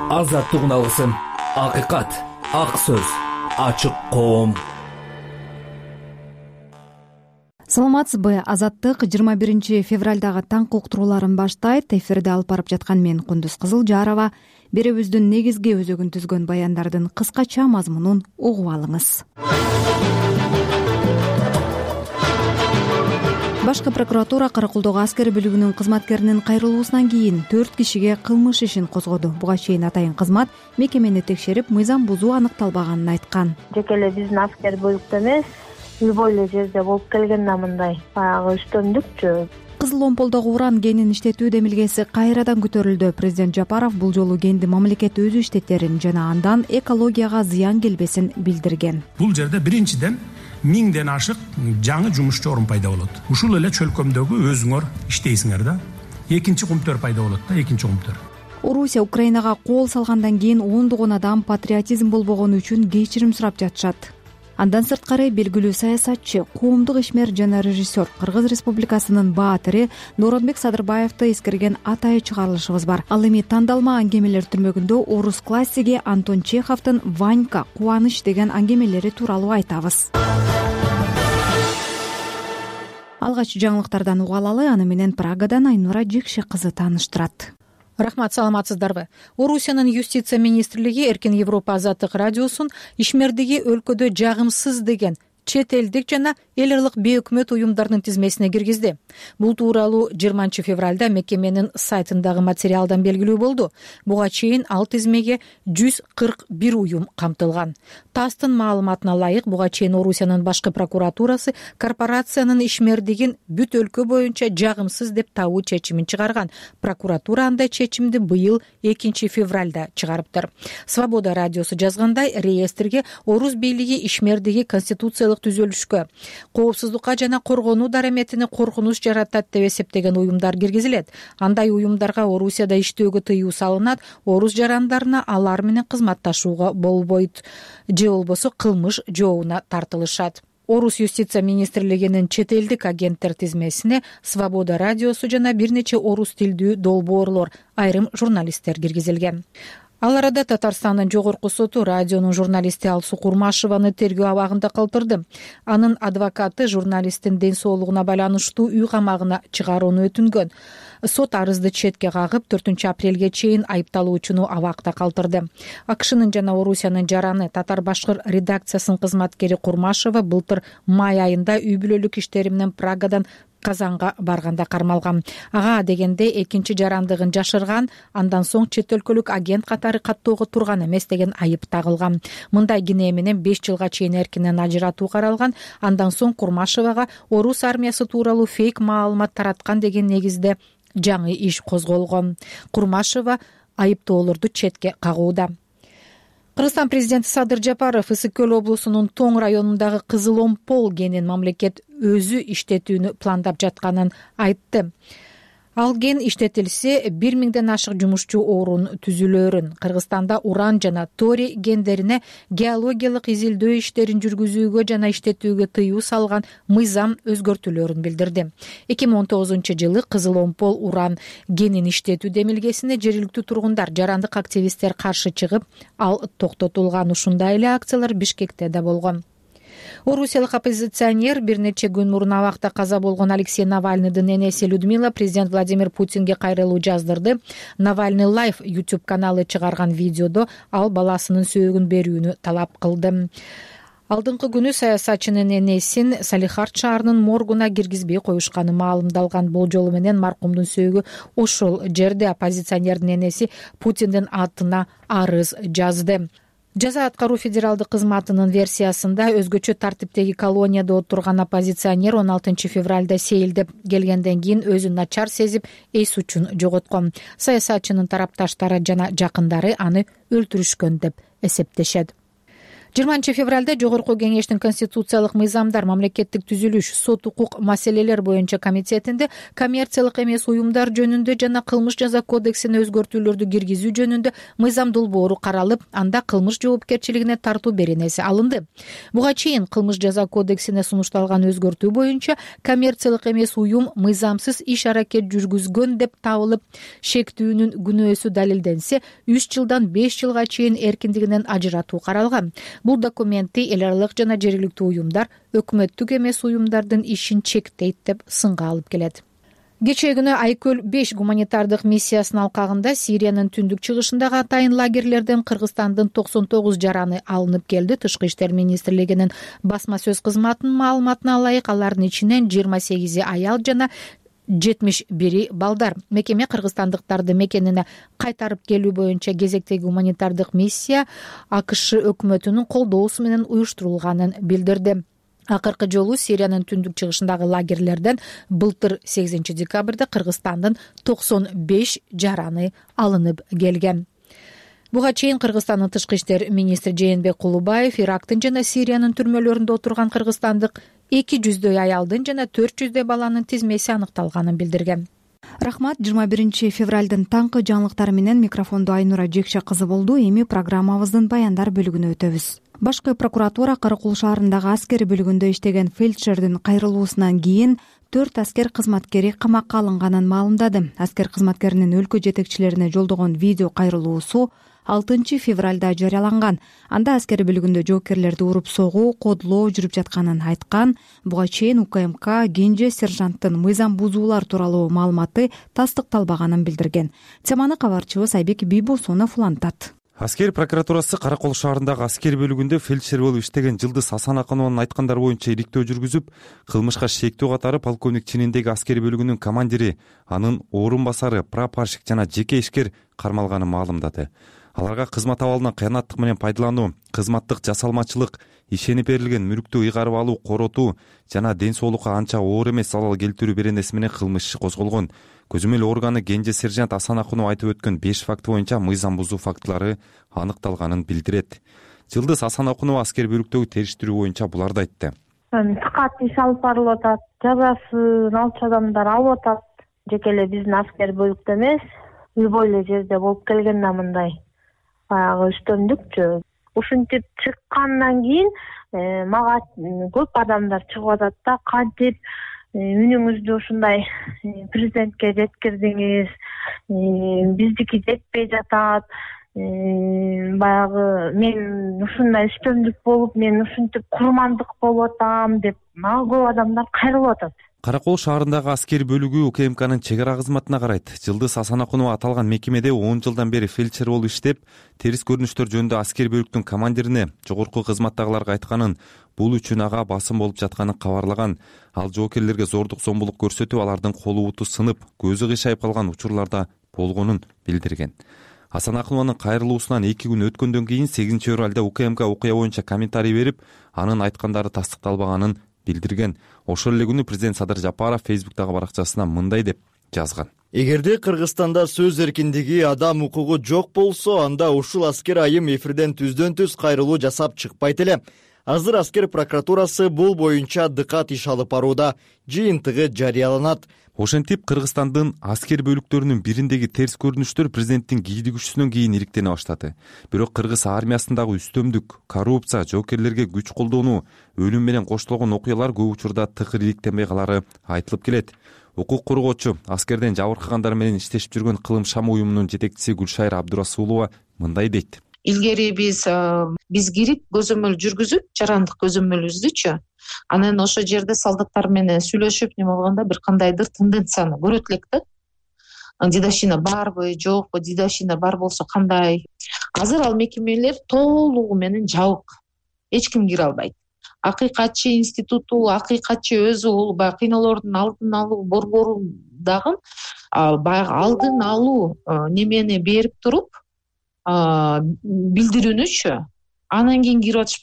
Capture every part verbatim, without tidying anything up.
азаттыгын алсын. Акыйкат, ак сөз, ачык коом. Саламатсызбы? Азаттык жыйырма биринчи февралдагы таңкы уктурууларын баштайт. Эфирде алып барып жаткан мен Кундуз Кызылжарова. Беребиздин негизги өзөгүн түзгөн баяндардын кыскача мазмунун угуп алыңыз. Башкы прокуратура Каракулдогу аскер бөлүгүнүн кызматкеринин кайрылуусунан кийин төрт кишиге кылмыш ишин козгоду. Буга чейин атайын кызмат мекемени текшерип, мыйзам бузуу аныкталбаганын айткан. Жеке эле биздин аскер бөлүктө эмес, любой эле жерде болуп келген да мындай баягы үстөмдүкчү. Кызыл омполдогу уран генин иштетүү демилгеси кайрадан көтөрүлдү. Президент Жапаров бул жолу генди мамлекет өзү иштетерин жана андан экологияга зыян келбесин билдирген. Бул жерде биринчиден миңден ашык жаңы жумушчу орун пайда болот. Ушул эле чөлкөмдөгү өзүңөр иштейсиңер да. Экинчи кумтөр пайда болот да, экинчи кумтөр. Орусия Украинага кол салгандан кийин ондогон адам патриотизм болбогону үчүн кечирим сурап жатышат. Андан сырткары белгилүү саясатчы, коомдук ишмер жана режиссер, Кыргыз Республикасынын баатыры Нооронбек Садырбаевди эскерген атайы чыгарылышыбыз бар. Ал эми тандалма аңгемелер түрмөгүндө орус классиги Антон Чеховдун «Ванька, кубаныч» деген аңгемелери тууралуу айтабыз. Алгач жаңылыктардан уга алалы, аны менен Прагадан Айнура Жекше кызы тааныштырат. Рахмат, саламатсыздарбы? Орусиянын юстиция министрлиги Эркин Европа азаттык радиосун ишмердиги өлкөдө жагымсыз деген чет элдик жана эл аралык бейөкмөт уюмдардын тизмесине киргизди. Бул тууралуу жыйырманчы февралда мекеменин сайтындагы материалдан белгилүү болду. Буга чейин ал тизмеге жүз кырк бир уюм камтылган. ТАССтын маалыматына ылайык, буга чейин Орусиянын башкы прокуратурасы корпорациянын ишмердигин бүт өлкө боюнча жагымсыз деп табуу чечимин чыгарган. Прокуратура андай чечимди быйыл экинчи февралда чыгарыптыр. Свобода радиосу жазгандай, реестрге орус бийлиги ишмердиги конституциялык түзөлүшкө, коопсуздукка жана коргонуу дараметине коркунуч жаратат деп эсептеген уюмдар киргизилет. Андай уюмдарга Орусияда иштөөгө тыюу салынат, орус жарандарына алар менен кызматташууга болбойт же болбосо кылмыш жообуна тартылышат. Орус юстиция министрлигинин чет элдик агенттер тизмесине Свобода радиосу жана бир нече орус тилдүү долбоорлор, айрым журналисттер киргизилген. Ал арада Татарстандын жогорку соту радионун журналисти Алсу Курмашеваны тергөө абагында калтырды. Анын адвокаты журналисттин ден соолугуна байланыштуу үй камагына чыгарууну өтүнгөн. Сот арызды четке кагып, төртүнчү апрелге чейин айыпталуучуну абакта калтырды. АКШнын жана Орусиянын жараны Татар-башкыр редакциясынын кызматкери Курмашева былтыр май айында үй бүлөлүк иштери менен Прагадан Казанга барганда кармалган. Ага дегенде экинчи жарандыгын жашырган, андан соң чет өлкөлүк агент катары каттоого турган эмес деген айып тагылган. Мындай кине менен беш жылга чейин эркинен ажыратуу каралган. Андан соң Курмашевага орус армиясы тууралуу фейк маалымат тараткан деген негизде жаңы иш козголгон. Курмашева айыптоолорду четке кагууда. Кыргызстан президенти Садыр Жапаров Ысык-Көл облусунун Тоң районундагы Кызыл Омпол генин мамлекет өзү иштетүүнү пландап жатканын айтты. Ал ген иштетилсе бир миңден ашык жумушчу орун түзүлөрүн, Кыргызстанда уран жана тори гендерине геологиялык изилдөө иштерин жүргүзүүгө жана иштетүүгө тыюу салган мыйзам өзгөртүүлөрүн билдирди. эки миң он тогузунчу жылы Кызыл Омпол уран генин иштетүү демилгесине жергиликтүү тургундар, жарандык активисттер каршы чыгып, ал токтотулган. Ушундай эле акциялар Бишкекте да болгон. Орусиялык оппозиционер бир нече күн мурун абакта каза болгон Алексей Навальныйдын энеси Людмила президент Владимир Путинге кайрылуу жаздырды. Навальный Лайф YouTube каналы чыгарган видеодо ал баласынын сөөгүн берүүнү талап кылды. Алдыңкы күнү саясатчынын энесин Салихард шаарынын моргуна киргизбей коюшканы маалымдалган. Болжолу менен маркумдун сөөгү ошол жерде. Оппозиционердин энеси Путиндин атына арыз жазды. Жаза аткаруу федералдык кызматынын версиясында өзгөчө тартиптеги колонияда отурган оппозиционер он алтынчы февралда сейилдеп келгенден кийин өзүн начар сезип, эс учун жоготкон. Саясатчынын тарапташтары жана жакындары аны өлтүрүшкөн деп эсептешет. жыйырманчы февралда жогорку кеңештин конституциялык мыйзамдар, мамлекеттик түзүлүш, сот укук маселелер боюнча комитетинде коммерциялык эмес уюмдар жөнүндө жана кылмыш жаза кодексине өзгөртүүлөрдү киргизүү жөнүндө мыйзам долбоору каралып, анда кылмыш жоопкерчилигине тартуу беренеси алынды. Буга чейин кылмыш жаза кодексине сунушталган өзгөртүү боюнча коммерциялык эмес уюм мыйзамсыз иш аракет жүргүзгөн деп табылып, шектүүнүн күнөөсү далилденсе, үч жылдан беш жылга чейин эркиндигинен ажыратуу каралган. Бул документти эл аралык жана жергиликтүү уюмдар өкмөттүк эмес уюмдардын ишин чектейт деп сынга алып келет. Кечээ күнү Айкөл беш гуманитардык миссиясынын алкагында Сириянын түндүк чыгышындагы атайын лагерлерден Кыргызстандын токсон тогуз жараны алынып келди. Тышкы иштер министрлигинин басма сөз кызматынын маалыматына ылайык, алардын ичинен жыйырма сегизи аял жана жетимиш бири балдар. Мекеме кыргызстандыктарды мекенине кайтарып келүү боюнча кезектеги гуманитардык миссия АКШ өкмөтүнүн колдоосу менен уюштурулганын билдирди. Акыркы жолу Сириянын түндүк чыгышындагы лагерлерден былтыр сегизинчи декабрда Кыргызстандын токсон беш жараны алынып келген. Буга чейин Кыргызстандын тышкы иштер министри Жээнбек Кулубаев Ирактын жана Сириянын түрмөлөрүндө отурган кыргызстандык эки жүздөй аялдын жана төрт жүздөй баланын тизмеси аныкталганын билдирген. Рахмат. жыйырма биринчи февралдын таңкы жаңылыктары менен микрофондо Айнура Жекше кызы болду. Эми программабыздын баяндар бөлүгүнө өтөбүз. Башкы прокуратура Каракул шаарындагы аскер бөлүгүндө иштеген фельдшердин кайрылуусунан кийин төрт аскер кызматкери камакка алынганын маалымдады. Аскер кызматкеринин өлкө жетекчилерине жолдогон видео кайрылуусу алтынчы февралда жарыяланган. Анда аскер бөлүгүндө жоокерлерди уруп согуу, кодлоо жүрүп жатканын айткан. Буга чейин УКМК кенже сержанттын мыйзам бузуулар тууралуу маалыматы тастыкталбаганын билдирген. Теманы кабарчыбыз Айбек Бийбосунов улантат. Аскер прокуратурасы Каракол шаарындагы аскер бөлүгүндө фельдшер болуп иштеген Жылдыз Асанакунованын айткандары боюнча ириктөө жүргүзүп, кылмышка шектүү катары полковник чининдеги аскер бөлүгүнүн командири, анын орун басары, прапорщик жана жеке ишкер кармалганын маалымдады. Аларга кызмат абалынан кыянаттык менен пайдалануу, кызматтык жасалмачылык, ишенип берилген мүлктү ыйгарып алуу, коротуу жана ден соолукка анча оор эмес залал келтирүү беренеси менен кылмыш иши козголгон. Көзөмөл органы кенже сержант Асанакунова айтып өткөн беш факты боюнча мыйзам бузуу фактылары аныкталганын билдирет. Жылдыз Асанакунова аскер бөлүктөгү териштирүү боюнча буларды айтты. Тыкат иш алып барылып атат, жазасын алчу адамдар алып атат. Жеке эле биздин аскер бөлүктө эмес, любой эле жерде болуп келген да мындай баягы үстөмдүкчү. Ушинтип чыккандан кийин мага көп адамдар чыгып атат да, кантип үнүңүздү ушундай президентке жеткирдиңиз, биздики жетпей жатат, баягы мен ушундай үстөмдүк болуп, мен ушинтип курмандык болуп атам деп мага көп адамдар кайрылып атат. Каракол шаарындагы аскер бөлүгү УКМКнын чек ара кызматына карайт. Жылдыз Асанакунова аталган мекемеде он жылдан бери фельдшер болуп иштеп, терис көрүнүштөр жөнүндө аскер бөлүктүн командирине, жогорку кызматтагыларга айтканын, бул үчүн ага басым болуп жатканын кабарлаган. Ал жоокерлерге зордук зомбулук көрсөтүп, алардын колу буту сынып, көзү кыйшайып калган учурларда болгонун билдирген. Асанакунованын кайрылуусунан эки күн өткөндөн кийин сегизинчи февралда УКМК окуя боюнча комментарий берип, анын айткандары тастыкталбаганын билдирген. Ошол эле күнү президент Садыр Жапаров Фейсбуктагы баракчасына мындай деп жазган. Эгерде Кыргызстанда сөз эркиндиги, адам укугу жок болсо, анда ушул аскер айым эфирден түздөн түз кайрылуу жасап чыкпайт эле. Азыр аскер прокуратурасы бул боюнча дыкат иш алып барууда, жыйынтыгы жарыяланат. Ошентип Кыргызстандын аскер бөлүктөрүнүн бириндеги терс көрүнүштөр президенттин кийдигүүсүнөн кийин ириктене баштады. Бирок Кыргыз армиясындагы үстөмдүк, коррупция, жоокерлерге күч колдонуу, өлүм менен коштолгон окуялар көп учурда тыкыр иликтенбей калары айтылып келет. Укук коргоочу, аскерден жабыркагандар менен иштешип жүргөн Кылым Шам уюмунун жетекчиси Гүлшайыр Абдурасулова мындай дейт. Илгери биз биз кирип көзөмөл жүргүзүп, жарандык көзөмөлүбүздүчү, анан ошол жерде солдаттар менен сүйлөшүп неме болгондо бир кандайдыр тенденцияны көрөт элек да. Дидашина барбы, жокпу, дидашина бар болсо кандай. Азыр ал мекемелер толугу менен жабык. Эч ким кире албайт. Акыйкатчы институту, акыйкатчы өзү баягы кыйноолордун алдын алуу борбору дагы баягы алдын алуу немени берип туруп билдирүүнүчү анан кийин кирип атышпайбы?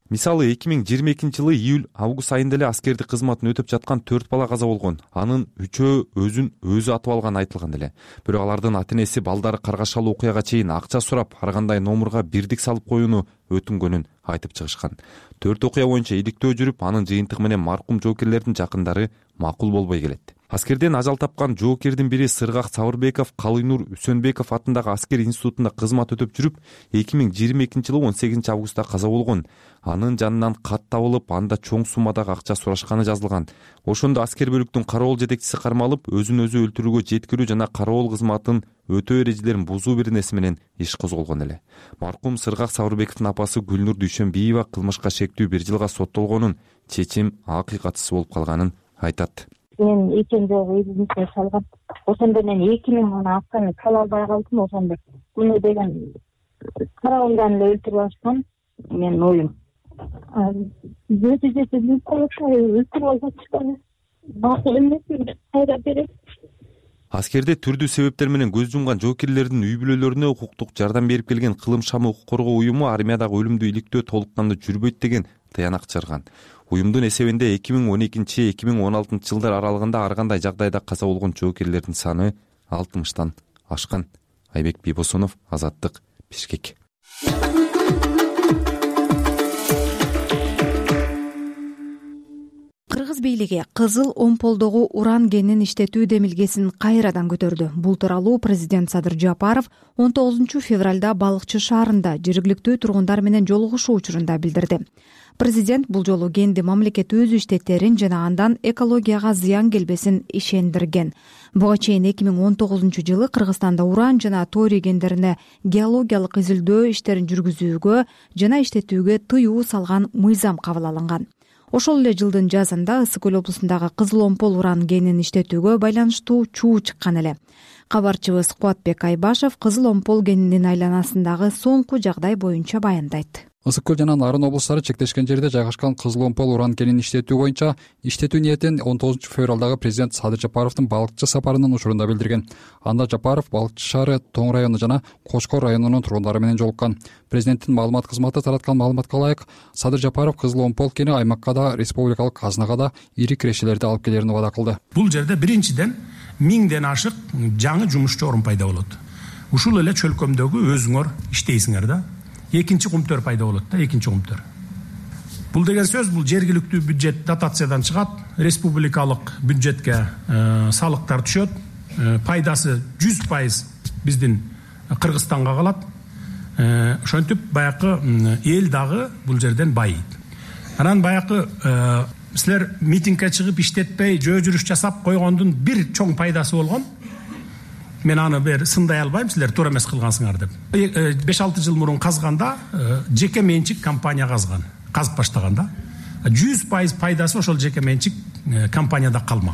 мисалы эки миң жыйырма экинчи жылы июль август айында эле аскердик кызматын өтөп жаткан төрт бала каза болгон. Анын үчөө өзүн өзү атып алганы айтылган эле. Бирок алардын ата энеси балдары каргашалуу окуяга чейин акча сурап ар кандай номурга бирдик салып коюуну өтүнгөнүн айтып чыгышкан. Төрт окуя боюнча иликтөө жүрүп, анын жыйынтыгы менен маркум жоокерлердин жакындары макул болбой келет. Аскерден ажал тапкан жоокердин бири Сыргак Сабырбеков Калыйнур Үсөнбеков атындагы аскер институтунда кызмат өтөп жүрүп, эки миң жыйырма экинчи жылы он сегизинчи августта каза болгон. Анын жанынан кат табылып, анда чоң суммадагы акча сурашканы жазылган. Ошондо аскер бөлүктүн кароол жетекчиси кармалып, өзүн өзү өлтүрүүгө жеткирүү жана кароол кызматын өтөө эрежелерин бузуу бирнеси менен иш козголгон эле. Маркум Сыргак Сабырбековдун апасы Гүлнур Дүйшөнбиева кылмышка шектүү бир жылга соттолгонун, чечим акыйкатсыз болуп калганын айтат. Мен экен жолу үйдүнө салгам. Ошондо мен эки миң миң акчаны сала албай калдым. Ошондо муну деген караалдан эле өлтүрүп алышкан. Мен оюм. Нетижеси өлтүрүп алышкан. Макул эмес, кайра берет. Аскерде түрдүү себептер менен көз жумган жоокерлердин үй бүлөлөрүнө укуктук жардам берип келген Кылым шамы укук коргоо уюму армиядагы өлүмдү иликтөө толук кандуу жүрбөйт деген тыянак чыгарган. Уюмдун эсебинде эки миң он экинчи эки миң он алтынчы жылдар аралыгында ар кандай жагдайда каза болгон жоокерлердин саны алтымыштан ашкан. Айбек Бибосунов, Азаттык, Бишкек. Кыргыз бийлиги кызыл омполдогу уран кенин иштетүү демилгесин кайрадан көтөрдү. Бул тууралуу президент Садыр Жапаров он тогузунчу февралда Балыкчы шаарында жергиликтүү тургундар менен жолугушуу учурунда билдирди. Президент бул жолу кенди мамлекет өз иштеттерин жана андан экологияга зыян келбесин ишендирген. Буга чейин эки миң он тогузунчу жылы Кыргызстанда уран жана торий кендерине геологиялык изилдөө иштерин жүргүзүүгө жана иштетүүгө тыюу салган мыйзам кабыл алынган. Ошол эле жылдын жазында Ысык көл облусундагы кызыл омпол уран кенин иштетүүгө байланыштуу чуу чыккан эле. Кабарчыбыз Кубатбек Айбашев кызыл омпол кенинин айланасындагы соңку жагдай боюнча баяндайт. Ысык көл жана Нарын облустары чектешкен жерде жайгашкан кызыл омпол уран кенин иштетүү боюнча иштетүү ниетин он тогузунчу февралдагы президент Садыр Жапаровдун Балыкчы сапарынын учурунда билдирген. Анда Жапаров Балыкчы шаары, Тоң району жана Кошкор районунун тургундары менен жолуккан. Президенттин маалымат кызматы тараткан маалыматка ылайык, Садыр Жапаров кызыл омпол кени аймакка да, республикалык казынага да ири кирешелерди алып келерин убада кылды. Бул жерде биринчиден миңден ашык жаңы жумушчу орун пайда болот. Ушул эле чөлкөмдөгү өзүңөр иштейсиңер да. Экинчи кумтөр пайда болот да, экинчи кумтөр. Бул деген сөз, бул жергиликтүү бюджет дотациядан чыгат, республикалык бюджетке салыктар түшөт, пайдасы жүз пайыз биздин Кыргызстанга калат. Ошентип баякы эл дагы бул жерден байыйт. Анан баякы силер митингге чыгып иштетпей, жөө жүрүш жасап койгондун бир чоң пайдасы болгон. Мен аны бер сындай албайм, силер туура эмес кылгансыңар деп. беш алты жыл мурун казганда жеке менчик компания казган, казып баштаганда жүз пайыз пайдасы ошол жеке менчик компанияда калмак.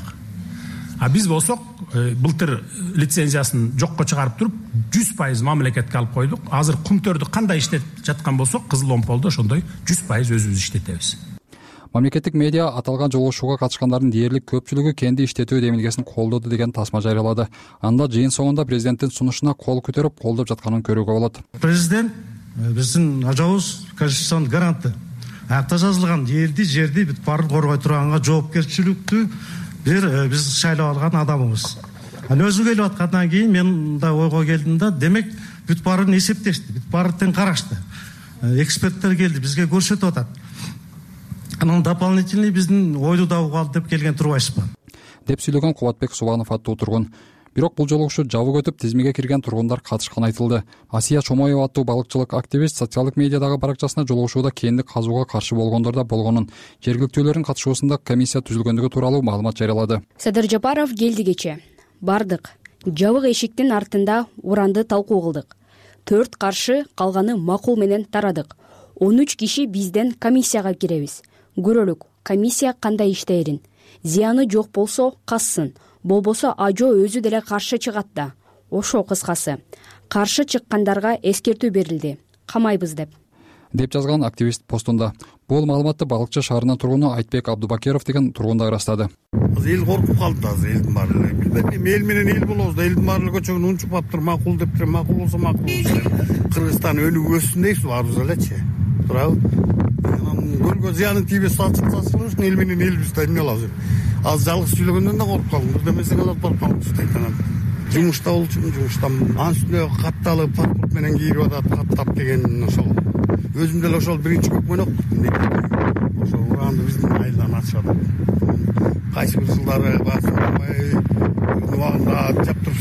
А биз болсок былтыр лицензиясын жокко чыгарып туруп жүз пайыз мамлекетке алып койдук. Азыр кумтөрдү кандай иштетип жаткан болсок, кызыл омполду ошондой жүз пайыз өзүбүз иштетебиз. Мамлекеттик медиа аталган жолугушууга катышкандардын дээрлик көпчүлүгү кенди иштетүү демилгесин колдоду деген тасма жарыялады. Анда жыйын соңунда президенттин сунушуна кол көтөрүп колдоп жатканын көрүүгө болот. Президент биздин ажабыз конституциянын гаранты. Акта жазылган элди, жерди бүт баарын коргой турганга жоопкерчиликтүү бир биз шайлап алган адамыбыз. Анан өзү келип аткандан кийин мен мындай ойго келдим да, демек бүт баарын эсептешти, бүт баарын тең карашты. Эксперттер келди, бизге көрсөтүп атат. Анан дополнительный биздин ойду да угалды деп келген турбайсызбы? Деп сүйлөгөн Кубатбек Субанов аттуу тургун. Бирок бул жолугушуу жабык өтүп, тизмеге кирген тургундар катышканы айтылды. Асия Чомоева аттуу балыкчылык активист социалдык медиадагы баракчасына жолугушууда кенди казууга каршы болгондор да болгонун, жергиликтүүлөрдүн катышуусунда комиссия түзүлгөндүгү тууралуу маалымат жарыялады. Садыр Жапаров келди кече. Бардык. Жабык эшиктин артында уранды талкуу кылдык. Төрт каршы, калганы макул менен тарадык. он үч киши бизден комиссияга киребиз. Көрөлүк, комиссия кандай иштээрин. Зыяны жок болсо кассын, болбосо ажо өзү деле каршы чыгат да. Ошо кыскасы. Каршы чыккандарга эскертүү берилди. Камайбыз деп. Деп жазган активист постунда. Бул маалыматты Балыкчы шаарынын тургуну Айтбек Абдубакиров деген тургун да ырастады. Эл коркуп калды азыр, элдин баары. Билбейм, эл менен эл болобуз да, элдин баары көчөгөн унчуп аптыр, макул дептир, макул болсо макул болсун. Кыргызстан өнүгүп өссүн дейсиз, баарыбыз элечи. Туурабы? көлгө зыяның тийбес сачылыш үчүн эл менен элбизди эмне кылабыз. Азыр жалгыз сүйлөгөндөн да коруп калдым. Демесең алып барып калдым дейт анан. Жумушта болчумун, жумуштан анын үстүнө катталып паспорт менен кирип атат, каттап деген ошол. Өзүм деле ошол биринчи көкмөнөк ошо уранды биздин айылдан ачышат. Кайсы бир жылдары басылбай убагында жаптырып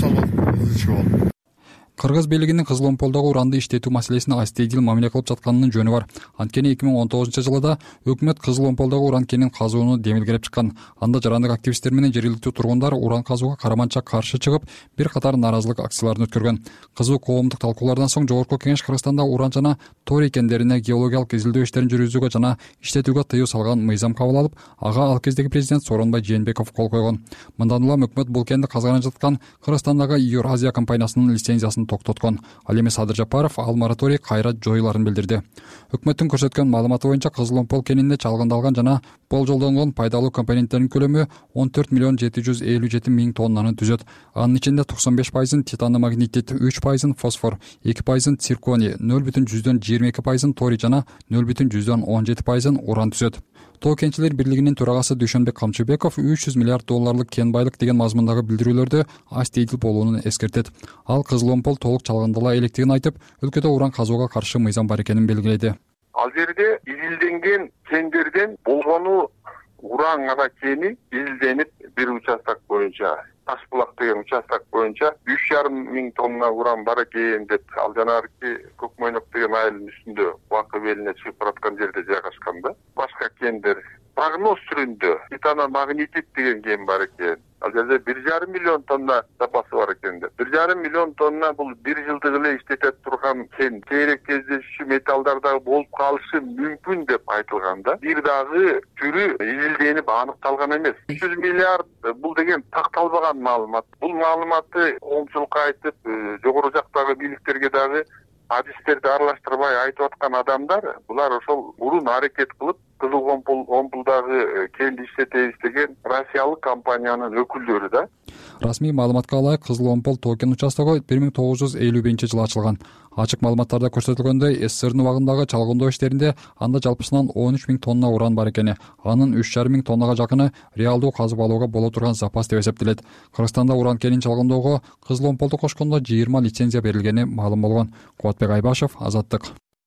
салып. Кыргыз бийлигинин Кызыл Омполдогу уранды иштетүү маселесине астейдил мамиле кылып жатканынын жөнү бар. Анткени эки миң он тогузунчу жылы да өкмөт Кызыл Омполдогу уран кенин казууну демилгелеп чыккан. Анда жарандык активисттер менен жергиликтүү тургундар уран казууга караманча каршы чыгып, бир катар нааразылык акцияларын өткөргөн. Кызуу коомдук талкуулардан соң Жогорку Кеңеш Кыргызстанда уран жана тор экендерине геологиялык изилдөө иштерин жүргүзүүгө жана иштетүүгө тыюу салган мыйзам кабыл алып, ага ал кездеги президент Сооронбай Жээнбеков кол койгон. Мындан улам өкмөт бул кенди казганып жаткан Кыргызстандагы Евразия компаниясынын лицензиясын токтоткон. Ал эми Садыр Жапаров ал мораторий кайра жоюларын билдирди. Өкмөттүн көрсөткөн маалыматы боюнча Кызыл Омпол кенинде чалгындалган жана болжолдонгон пайдалуу компоненттердин көлөмү он төрт миллион жети жүз элүү жети миң тоннаны түзөт. Анын ичинде токсон беш пайызын титаномагнетит, үч пайызын фосфор, эки пайызын цирконий, нөл бүтүн жүздөн жыйырма эки пайызын торий жана нөл бүтүн жүздөн он жети пайызын уран түзөт. Тоо кенчилер бирлигинин төрагасы Дүйшөнбек Камчыбеков үч жүз миллиард долларлык кен байлык деген мазмундагы билдирүүлөрдү астейдил болуунун эскертет. Ал Кызыл Омпол толук чалгындала электигин айтып, өлкөдө уран казууга каршы мыйзам бар экенин белгиледи. Ал жерде изилденген кендерден болгону уран гана кени изилденип бир участок боюнча, Ташбулак деген участок боюнча үч жарым миң тонна уран бар экен деп, ал жанагы Көкмөйнөк деген айылдын үстүндө Бакы белине чыгып бараткан жерде жайгашкан да. Башка кендер прогноз түрүндө титаномагнетит деген кен бар экен. Ал жерде бир жарым миллион тонна запасы бар экен деп. бир жарым миллион тонна бул бир жылдык эле иштете турган кен. Сейрек кездешүүчү металлдар дагы болуп калышы мүмкүн деп айтылган да. Бир дагы түрү изилденип аныкталган эмес. үч жүз миллиард бул деген такталбаган маалымат. Бул маалыматты коомчулукка айтып, жогору жактагы бийликтерге дагы адистерди аралаштырбай айтып аткан адамдар, булар ошол мурун аракет кылып Кызыл Омпулдагы кенди иштетебиз деген Россиялык компаниянын өкүлдөрү да. Расмий маалыматка ылайык, Кызыл Омпол тоо кен участогу бир миң тогуз жүз элүү биринчи жылы ачылган. Ачык маалыматтарда көрсөтүлгөндөй, СССРдин убагындагы чалгындоо иштеринде анда жалпысынан он үч миң тонна уран бар экени, анын үч жарым миң тоннага жакыны реалдуу казып алууга боло турган запас деп эсептелет. Кыргызстанда уран кенин чалгындоого Кызыл Омполду кошкондо жыйырма лицензия берилгени маалым болгон. Кубатбек Айбашев, Азаттык.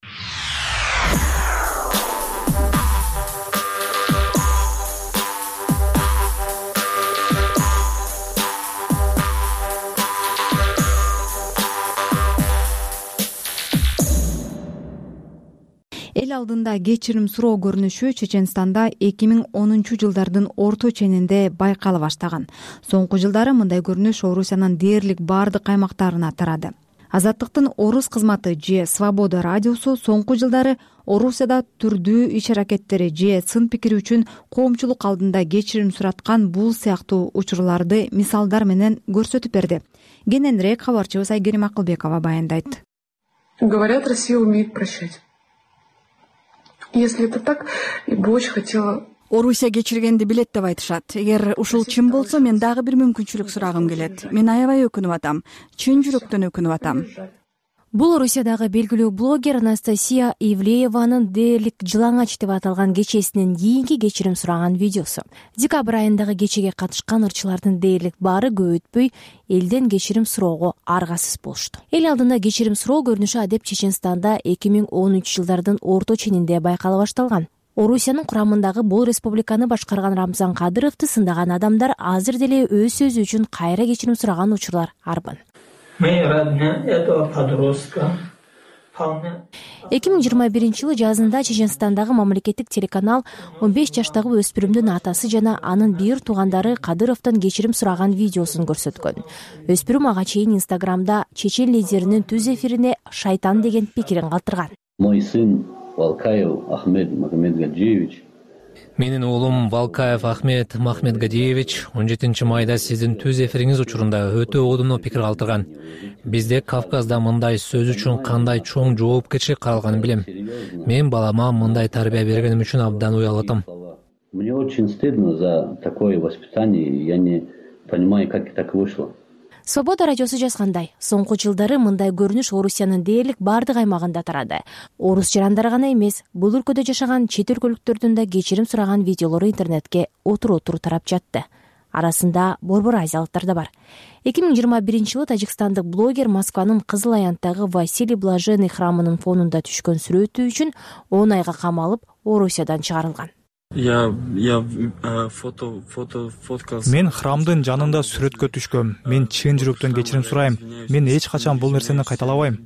Эл алдында кечирим суроо көрүнүшү Чеченстанда эки миң онунчу жылдардын орто ченинде байкала баштаган. Соңку жылдары мындай көрүнүш Орусиянын дээрлик бардык аймактарына тарады. Азаттыктын Орус кызматы же Свобода радиосу соңку жылдары Орусияда түрдүү иш-аракеттери же сын пикири үчүн коомчулук алдында кечирим сураткан бул сыяктуу учурларды мисалдар менен көрсөтүп берди. Кененирээк кабарчыбыз Айгерим Акылбекова баяндайт. Говорят, Россия умеет прощать. Если это так, я бы очень хотела... Орусия кечиргенди билет деп айтышат. Эгер ушул чын болсо, мен дагы бир мүмкүнчүлүк сурагым келет. Мен аябай өкүнүп атам. Чын жүрөктөн өкүнүп атам. Бул Орусиядагы белгилүү блогер Анастасия Ивлееванын дээрлик жылаңач деп аталган кечесинен кийинки кечирим сураган видеосу. Декабрь айындагы кечеге катышкан ырчылардын дээрлик баары көп өтпөй элден кечирим суроого аргасыз болушту. Эл алдында кечирим суроо көрүнүшү адеп Чеченстанда эки миң онунчу жылдардын орто ченинде байкала башталган. Орусиянын курамындагы бул республиканы башкарган Рамзан Кадыровду сындаган адамдар азыр деле өз сөзү үчүн кайра кечирим сураган учурлар арбын. эки миң жыйырма биринчи жылы жазында Чеченстандагы мамлекеттик телеканал он беш жаштагы өспүрүмдүн атасы жана анын бир туугандары Кадыровдон кечирим сураган видеосун көрсөткөн. Өспүрүм ага чейин Инстаграмда чечен лидеринин түз эфирине шайтан деген пикирин калтырган. Мой сын Валкаев Ахмед Махмедгаджиевич. Менин уулум Валкаев Ахмед Махмедгадиевич он жетинчи майда сиздин түз эфириңиз учурунда өтө оодумдуу пикир калтырган. Бизде Кавказда мындай сөз үчүн кандай чоң жоопкерчилик каралганын билем. Мен балама мындай тарбия бергеним үчүн абдан уялатам. Мне очень стыдно за такое воспитание, я не понимаю, как так вышло. Свобода радиосу жазгандай, соңку жылдары мындай көрүнүш Орусиянын дээрлик бардык аймагында тарады. Орус жарандар гана эмес, бул өлкөдө жашаган чет өлкөлүктөрдүн да кечирим сураган видеолору интернетке отур-отур тарап жатты. Арасында борбор азиялыктар да бар. эки миң жыйырма биринчи жылы тажикстандык блогер Москванын Кызыл Аянттагы Василий Блаженный храмынын фонунда түшкөн сүрөтү үчүн он айга камалып, Орусиядан чыгарылган. Мен храмдын жанында сүрөткө түшкөм. Мен чын жүрөктөн кечирим сурайм. Мен эч качан бул нерсени кайталабайм.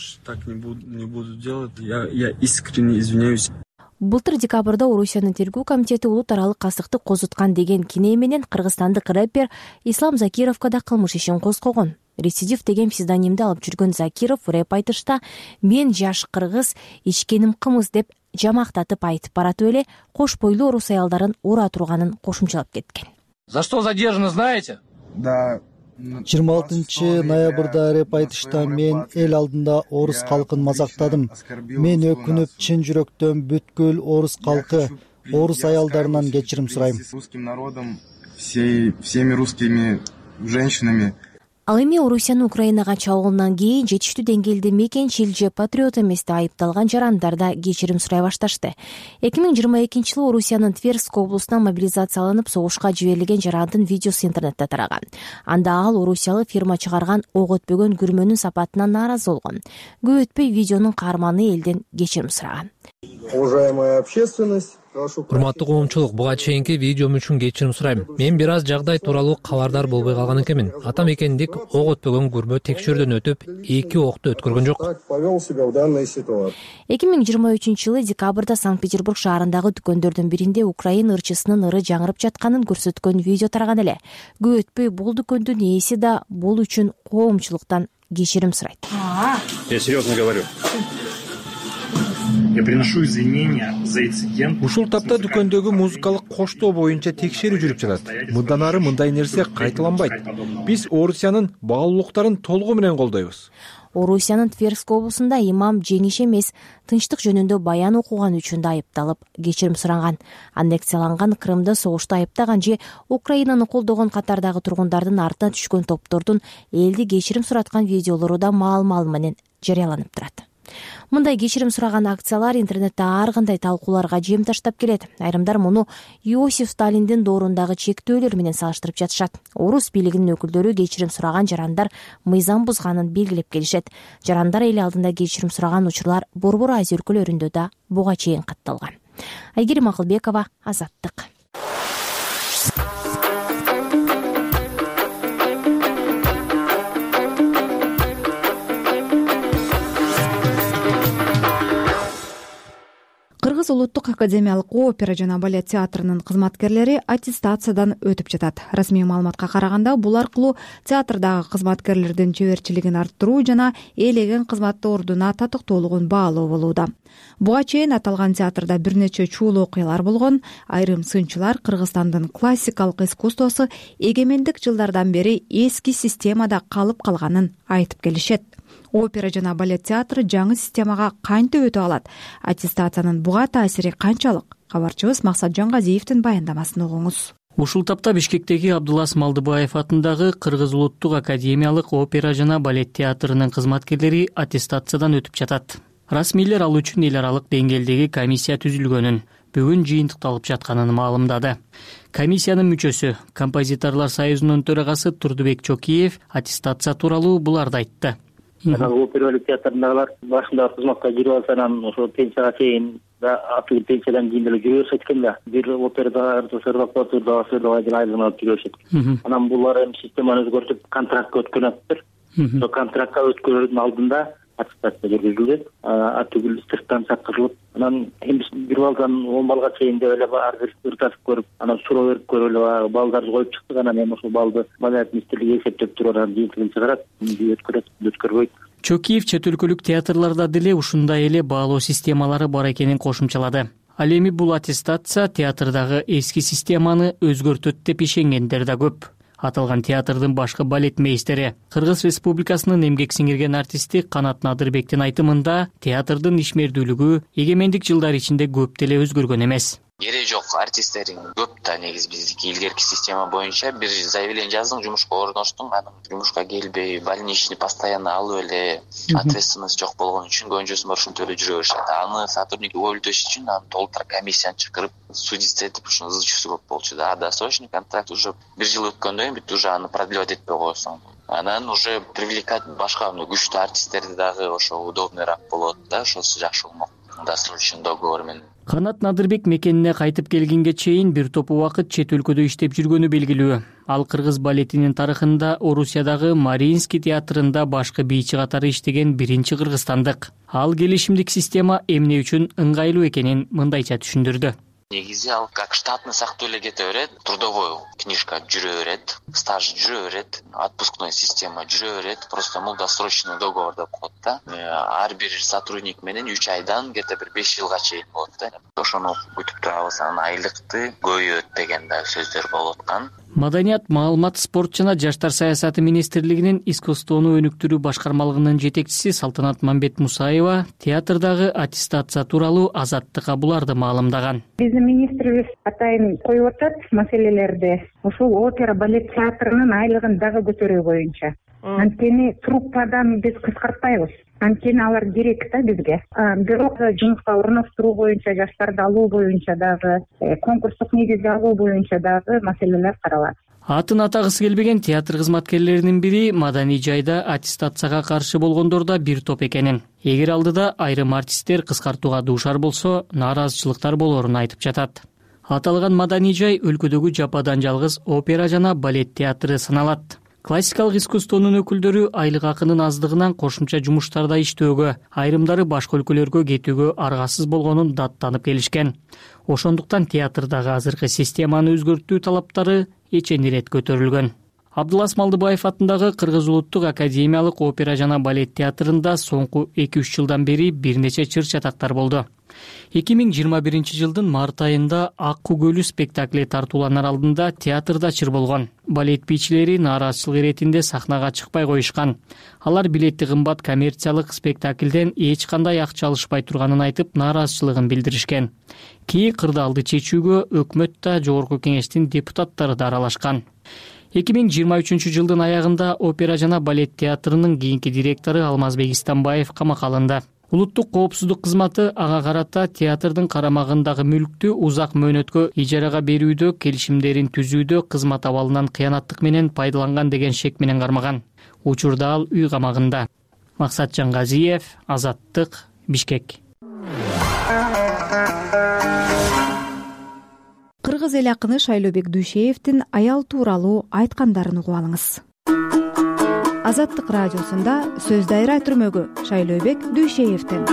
Былтыр декабрда Орусиянын тергөө комитети улут аралык кастыкты козуткан деген кине менен кыргызстандык рэпер Ислам Закировго да кылмыш ишин козгогон. Рецидив деген псевдонимди алып жүргөн Закиров рэп айтышта «Мен жаш кыргыз, ичкеним кымыз» деп жамактатып айтып баратып эле кош бойлуу орус аялдарын ура турганын кошумчалап кеткен. За что задержаны, знаете? Да. жыйырма алтынчы ноябрда рэп айтышта мен эл алдында орус калкын мазактадым. Мен өкүнүп чын жүрөктөн бүткүл орус калкы, орус аялдарынан кечирим сурайм. Русским народом, всеми русскими женщинами. Ал эми Орусиянын Украинага чабуулунан кийин жетиштүү деңгээлде мекенчил же патриот эмес деп айыпталган жарандар да кечирим сурай башташты. эки миң жыйырма экинчи жылы Орусиянын Тверск облусунан мобилизацияланып согушка жиберилген жарандын видеосу интернетте тараган. Анда ал орусиялык фирма чыгарган ок өтпөгөн күрмөнүн сапатынан нааразы болгон. Көп өтпөй видеонун каарманы элден кечирим сураган. Уважаемая общественность, Урматтуу коомчулук, буга чейинки видеом үчүн кечирим сурайм. Мен бир аз жагдай тууралуу кабардар болбой калган экенмин. Атам экендик ок өтпөгөн күрмө текшерүүдөн өтүп, эки окту өткөргөн жок. эки миң жыйырма үчүнчү жылы декабрда Санкт-Петербург шаарындагы дүкөндөрдүн биринде Украин ырчысынын ыры жаңырып жатканын көрсөткөн видео тараган эле. Көп өтпөй бул дүкөндүн ээси да бул үчүн коомчулуктан кечирим сурайт. Я серьезно говорю. Я приношу извинения за инцидент. Ушул тапта дүкөндөгү музыкалык коштоо боюнча текшерүү жүрүп жатат. Мындан ары мындай нерсе кайталанбайт. Биз Орусиянын баалуулуктарын толугу менен колдойбуз. Орусиянын Тверск облусунда имам жеңиш эмес, тынчтык жөнүндө баян окуган үчүн да айыпталып, кечирим суранган. Аннексияланган Крымды согушта айыптаган же Украинаны колдогон катардагы тургундардын артына түшкөн топтордун элди кечирим сураткан видеолору да маал-маал менен жарыяланып турат. Мындай кечирим сураган акциялар интернетте ар кандай талкууларга жем таштап келет. Айрымдар муну Иосиф Сталиндин доорундагы чектөөлөр менен салыштырып жатышат. Орус бийлигинин өкүлдөрү кечирим сураган жарандар мыйзам бузганын белгилеп келишет. Жарандар эл алдында кечирим сураган учурлар борбор Азия өлкөлөрүндө да буга чейин катталган. Айгерим Акылбекова, Азаттык. Кыргыз улуттук академиялык опера жана балет театрынын кызматкерлери аттестациядан өтүп жатат. Расмий маалыматка караганда, бул аркылуу театрдагы кызматкерлердин чеберчилигин арттыруу жана ээлеген кызматтык ордуна татыктуулугун баалоо болууда. Буга чейин аталган театрда бир нече чуулуу окуялар болгон. Айрым сынчылар Кыргызстандын классикалык искусствосу эгемендик жылдардан бери эски системада калып калганын айтып келишет. Опера жана балет театры жаңы системага кантип өтө алат? Аттестациянын буга таасири канчалык? Кабарчыбыз Максатжан Газиевдин баяндамасын угуңуз. Ушул тапта Бишкектеги Абдулас Малдыбаев атындагы Кыргыз улуттук академиялык опера жана балет театрынын кызматкерлери аттестациядан өтүп жатат. Расмийлер ал үчүн эл аралык деңгээлдеги комиссия түзүлгөнүн, бүгүн жыйынтыкталып жатканын маалымдады. Комиссиянын мүчөсү, композиторлор союзунун төрагасы Турдубек Чокиев аттестация тууралуу буларды айтты. Опера балет театрындагылар башында кызматка кирип алса, анан ошо пенсияга чейин да аты пенсиядан кийин деле жүрө беришет экен да. Бир операда сырдап турда сырдабай деле айылын алып жүрө беришет. Анан булар эми системаны өзгөртүп контрактка өткөн атыптыр. Ошо контрактка өткөрүүнүн алдында аттестация жүргүзүлдү. Атүгүл сырттан чакырылып, анан эми бир балдан он балга чейин деп эле ар бир ырташып көрүп, анан суроо берип көрүп эле балдарды коюп чыктык. Анан эми ошол балды Маданият министрлиги эсептеп туруп, анан жыйынтыгын чыгарат, өткөрөт, өткөрбөйт. Чокиев чет өлкөлүк театрларда деле ушундай эле баалоо системалары бар экенин кошумчалады. Ал эми бул аттестация театрдагы эски системаны өзгөртөт деп ишенгендер да көп. Аталган театрдын башкы балет мейстери, Кыргыз Республикасынын эмгек сиңирген артисти Канат Надырбектин айтымында, театрдын ишмердүүлүгү эгемендик жылдар ичинде көп деле өзгөргөн эмес. кереги жок артисттериң көп да негизи биздики илгерки система боюнча бир заявление жаздың, жумушка орноштуң, анан жумушка келбей, больничный постоянно алып эле ответственность жок болгон үчүн көбүнчөсү ушинтип эле жүрө беришет. Аны сотрудник уволить үчүн аны толтура комиссияны чакырып судиться этип ушунун ызычуусу көп болчу да. А досрочный контракт уже бир жыл өткөндөн кийин бүт уже аны продлевать этпей койсоң, анан уже привлекать башка күчтүү артисттерди дагы ошо удобныйраак болот да, ошосу жакшы болмок досрочный договор менен. Канат Надырбек мекенине кайтып келгенге чейин бир топ убакыт чет өлкөдө иштеп жүргөнү белгилүү. Ал кыргыз балетинин тарыхында Орусиядагы Мариинский театрында башкы бийчи катары иштеген биринчи кыргызстандык. Ал келишимдик система эмне үчүн ыңгайлуу экенин мындайча түшүндүрдү. Негизи ал как штатный сактуу эле кете берет, трудовой книжка жүрө берет, стаж жүрө берет, отпускной система жүрө берет, просто бул досрочный договор деп коет да. Ар бир сотрудник менен үч айдан где-то бир беш жылга чейин болот да. Ошону күтүп турабыз, анан айлыкты көбөйөт деген да сөздөр болуп аткан. Маданият, маалымат, спорт жана жаштар саясаты министрлигинин искусствону өнүктүрүү башкармалыгынын жетекчиси Салтанат Мамбет Мусаева театрдагы аттестация тууралуу Азаттык Абуларды маалымдаган. Биздин министрибиз атайын коюп атат маселелерди. Ушул опера балет театрынын айлыгын дагы көтөрүү боюнча. Анткени труппадан биз кыскартпайбыз. Анткени алар керек да бизге. Бирок жумушка орноштуруу боюнча, жаштарды алуу боюнча дагы, конкурстук негизде алуу боюнча дагы маселелер каралат. Атын атагысы келбеген театр кызматкерлеринин бири маданий жайда аттестацияга каршы болгондор да бир топ экенин. Эгер алдыда айрым артисттер кыскартууга дуушар болсо, нааразычылыктар болоорун айтып жатат. Аталган маданий жай өлкөдөгү жападан жалгыз опера жана балет театры саналат. Классикалык искусствонун өкүлдөрү айлык акынын аздыгынан кошумча жумуштарда иштөөгө, айрымдары башка өлкөлөргө кетүүгө аргасыз болгонун даттанып келишкен. Ошондуктан театрдагы азыркы системаны өзгөртүү талаптары эчен ирет көтөрүлгөн. Абдулас Малдыбаев атындагы Кыргыз улуттук академиялык опера жана балет театрында соңку эки үч жылдан бери бир нече чыр чатактар болду. эки миң жыйырма биринчи жылдын март айында Аккуу көлү спектакли тартууланар алдында театрда чыр болгон. Балет бийчилери нааразычылык иретинде сахнага чыкпай коюшкан. Алар билети кымбат коммерциялык спектаклден эч кандай акча алышпай турганын айтып, нааразычылыгын билдиришкен. Кээ кырдаалды чечүүгө өкмөт да, жогорку кеңештин депутаттары да аралашкан. эки миң жыйырма үчүнчү жылдын аягында опера жана балет театрынын кийинки директору Алмазбек Истанбаев камакка алынды. Улуттук коопсуздук кызматы ага карата театрдын карамагындагы мүлктү узак мөөнөткө ижарага берүүдө, келишимдерин түзүүдө кызмат абалынан кыянаттык менен пайдаланган деген шек менен кармаган. Учурда ал үй камагында. Максат Жангазиев, Азаттык, Бишкек. Кыргыз эл акыны Шайлообек Дүйшеевдин аял тууралуу айткандарын угуп алыңыз. Азаттык радиосунда сөз дайра түрмөгү Шайлообек Дүйшеевдин.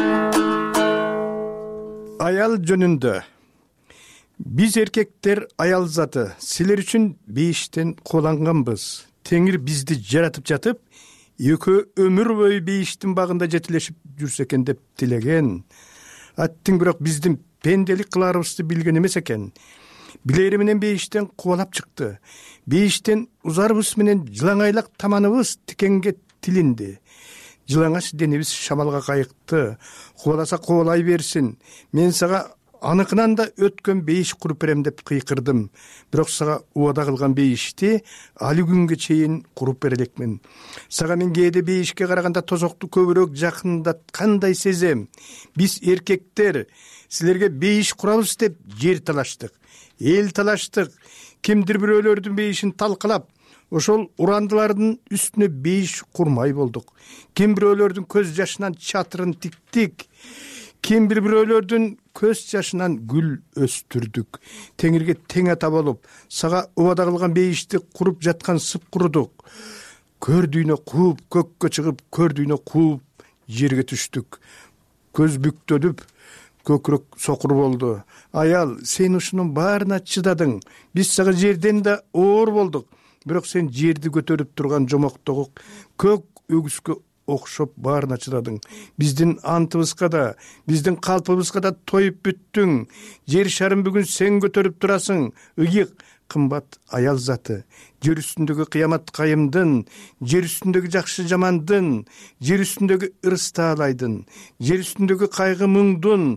Аял жөнүндө. Биз эркектер аял заты, силер үчүн бейиштен кууланганбыз. Теңир бизди жаратып жатып, экөө өмүр бою бейиштин багында жетилешип жүрсө экен деп тилеген. Аттың бирок биздин пенделик кыларыбызды билген эмес экен. Билери менен бейиштен кубалап чыкты. Бейиштен узарыбыз менен жылаңайлак таманыбыз тикенге тилинди. Жылаңач денебиз шамалга кайыкты. Кубаласа кубалай берсин. Мен сага аныкынан да өткөн бейиш куруп берем деп кыйкырдым. Бирок сага убада кылган бейишти али күнгө чейин куруп бере элекмин. Сага мен кээде бейишке караганда тозокту көбүрөөк жакындаткандай сезем. Биз эркектер силерге бейиш курабыз деп жер талаштык. Эл талаштык, кимдир бирөөлөрдүн бейишин талкалап, ошол урандылардын үстүнө бейиш курмай болдук. Ким бирөөлөрдүн көз жашынан чатырын тиктик, ким бир бирөөлөрдүн көз жашынан гүл өстүрдүк. Теңирге тең ата болуп, сага убада кылган бейишти куруп жаткан сып курудук. Көрдүйнө кууп, көккө чыгып, көрдүйнө кууп, жерге түштүк. Көз бүктөлүп, көкүрөк сокур болду. Аял, сен ушунун баарына чыдадың. Биз сага жерден да оор болдук. Бирок сен жерди көтөрүп турган жомоктогу көк өгүскө окшоп баарына чыдадың. Биздин антыбызга да, биздин калпыбызга да тоюп бүттүң. Жер шарын бүгүн сен көтөрүп турасың. Ыйык, кымбат аял заты. Жер үстүндөгү кыямат кайымдын, жер үстүндөгү жакшы жамандын, жер үстүндөгү ырыс таалайдын, жер үстүндөгү кайгы муңдун,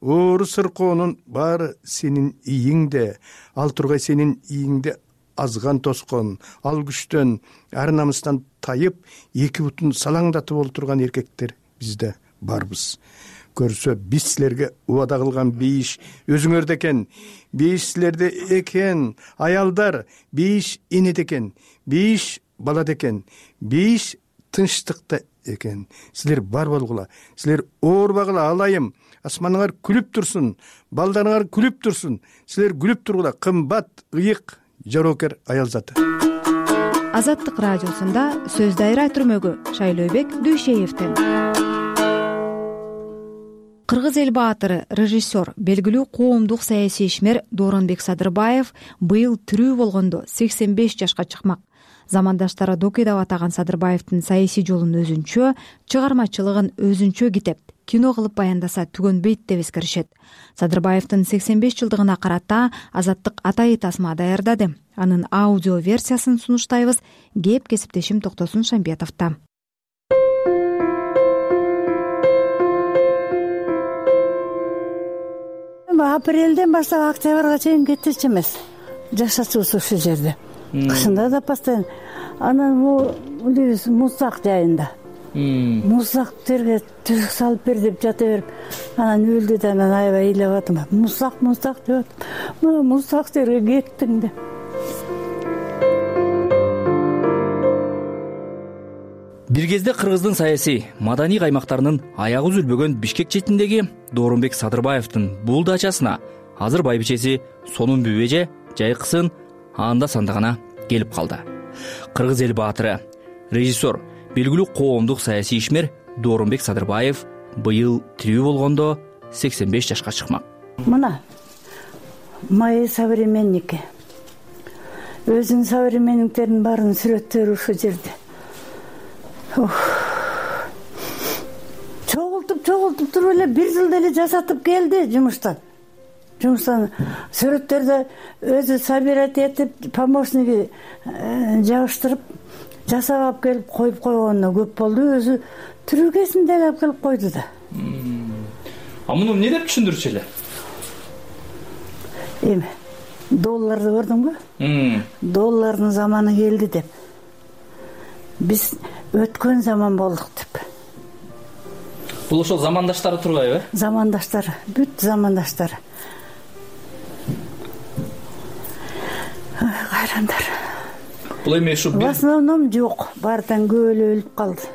оору сыркоонун баары сенин ийиңде, ал тургай сенин ийиңде азган тоскон, ал күчтөн, ар намыстан тайып, эки бутун салаңдатып олтурган эркектер бизде барбыз. Көрсө биз силерге убада кылган бейиш өзүңөрдө экен, бейиш силерде экен, аялдар, бейиш энеде экен, бейиш балада экен, бейиш тынчтыкта экен. Силер бар болгула, силер оорбагыла, алайым, асманыңар күлүп турсун, балдарыңар күлүп турсун, силер күлүп тургула, кымбат, ыйык, жароокер аял заты. Азаттык радиосунда сөз дайра түрмөгү Шайлообек Дүйшеевден. Кыргыз эл баатыры, режиссер, белгилүү коомдук саясий ишмер Дооронбек Садырбаев быйыл тирүү болгондо сексен беш жашка чыкмак. Замандаштары доке деп атаган Садырбаевдин саясий жолун өзүнчө, чыгармачылыгын өзүнчө китеп, кино кылып баяндаса түгөнбөйт деп эскеришет. Садырбаевдин сексен беш жылдыгына карата Азаттык атайы тасма даярдады. Анын аудио версиясын сунуштайбыз. Кеп кесиптешим Токтосун Шамбетовдо. Апрелден баштап октябрга чейин кетчү эмес. Жашачубуз ушул жерде. Кышында да постоянно. Анан муз муздак жайында. Муздак жерге түзүк салып бер деп жата берип, анан өлдү да анан аябай ыйлап атам. Муздак, муздак деп атам. Мына муздак жерге кеттиң деп. Бир кезде Кыргыздын саясий, маданий каймактарынын аягы үзүлбөгөн Бишкек четиндеги Дооронбек Садырбаевдин бул дачасына азыр байбичеси Сонун Бүбеже жайкысын анда санда гана келип калды. Кыргыз эл баатыры, режиссер, белгилүү коомдук саясий ишмер Дооронбек Садырбаев быйыл тирүү болгондо сексен беш жашка чыкмак. Мына мои современники. Өзүнүн современниктеринин баарын сүрөттөрү ушул жерде. Чогултуп чогултуп туруп эле бир жылда эле жасатып келди жумуштан. Жумуштан сүрөттөрдү өзү собирать этип, помощники жабыштырып жасап алып келип коюп койгонуна көп болду. Өзү тирүү кезинде алып келип койду да. А муну эмне деп түшүндүрчү эле? Эми долларды көрдүңбү? Доллардын заманы келди деп. Биз өткөн заман болдук деп. Бул ошол замандаштары турбайбы? Замандаштары, бүт замандаштары. Кайрандар. Бул эми ушу в основном жок, баардан көп эле өлүп калды.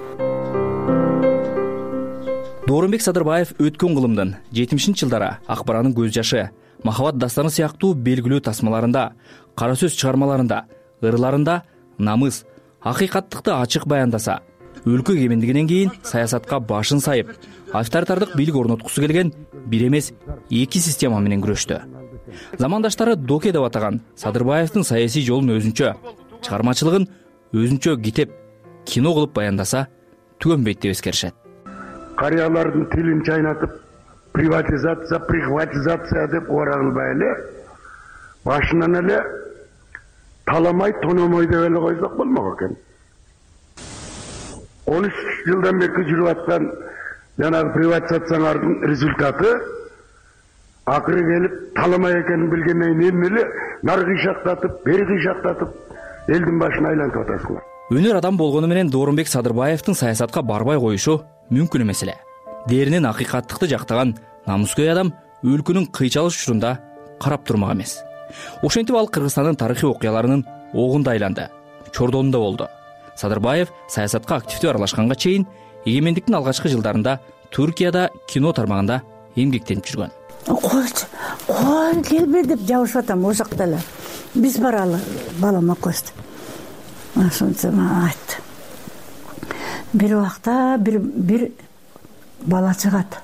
Дооронбек Садырбаев өткөн кылымдын жетимишинчи жылдары Ак баранын көз жашы, Махабат дастаны сыяктуу белгилүү тасмаларында, кара сөз чыгармаларында, ырларында намыс, акыйкаттыкты ачык баяндаса, өлкө эгемендигинен кийин саясатка башын сайып, авторитардык бийлик орноткусу келген бир эмес эки система менен күрөштү. Замандаштары доке деп атаган Садырбаевдин саясий жолун өзүнчө, чыгармачылыгын өзүнчө китеп, кино кылып баяндаса түгөнбөйт деп эскеришет. Карыялардын тилин чайнатып, приватизация, прихватизация деп ора кылбай эле, башынан эле таламай, тономой деп эле койсок болмок экен. он үч жылдан бери жүрүп аткан жанагы приватизациялардын результаты акыры келип таламай экенин билгенден кийин эмне эле нары кыйшактатып, бери кыйшактатып элдин башын айлантып атасыңар. Өнөр адам болгону менен Дооронбек Садырбаевдин саясатка барбай коюшу мүмкүн эмес эле. Дээринен акыйкаттыкты жактаган намыскөй адам өлкөнүн кыйчалыш учурунда карап турмак эмес. Ошентип ал Кыргызстандын тарыхый окуяларынын огунда айланды, чордонунда болду. Садырбаев саясатка активдүү аралашканга чейин эгемендиктин алгачкы жылдарында Түркияда кино тармагында эмгектенип жүргөн. Койчу, кой келбе деп жабышып атам ошол жакта эле. Биз баралы, балам окуйбуз. Ошончо айтты. Бир убакта бир бир бала чыгат.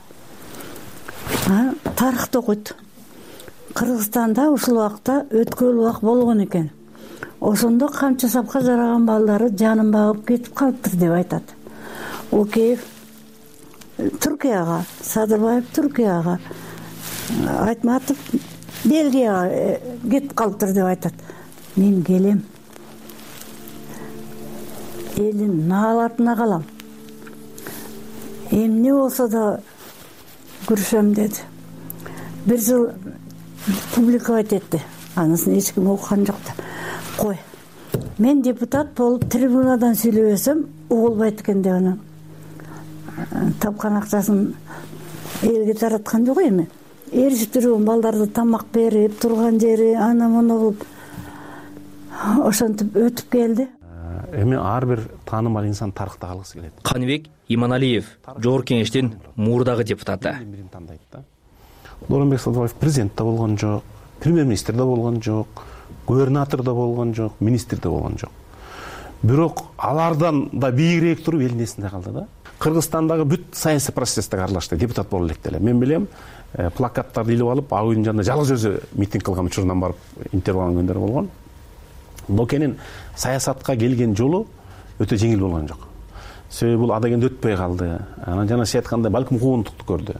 Тарыхты окуйт. Кыргызстанда ушул убакта өткөл убак болгон экен. Ошондо камчы сапка жараган балдары жанын багып кетип калыптыр деп айтат. Океев Түркияга, Садырбаев Түркияга, Айтматов Бельгияга кетип калыптыр деп айтат. Мен келем. Элин наалатына калам. Эмне болсо да күрөшөм деди. бир жыл публиковать этти, анысын эч ким окуган жок да. Кой, мен депутат болуп трибунадан сүйлөбөсөм угулбайт экен деп анан тапкан акчасын элге тараткан жок эми. Эришип жүргөн балдарды тамак берип турган жери ана муну кылып ошентип өтүп келди. Эми ар бир таанымал инсан тарыхта калгысы келет. Каныбек Иманалиев, Жогорку Кеңештин мурдагы депутаты. Дооронбек Садырбаев президент да болгон жок, премьер-министр да болгон жок, губернатор да болгон жок, министр да болгон жок. Бирок алардан да бийигирээк туруп элдин эсинде калды да. Кыргызстандагы бүт саясий процессте аралашты, депутат боло элек деле. Мен билем, плакаттарды илип алып, ак үйдүн жанында жалгыз өзү митинг кылган учурунан барып интервью алган күндөр болгон. Докенин саясатка келген жолу өтө жеңил болгон жок. Себеби бул адагенде өтпөй калды. Анан жана сиз айткандай балким куугунтукту көрдү.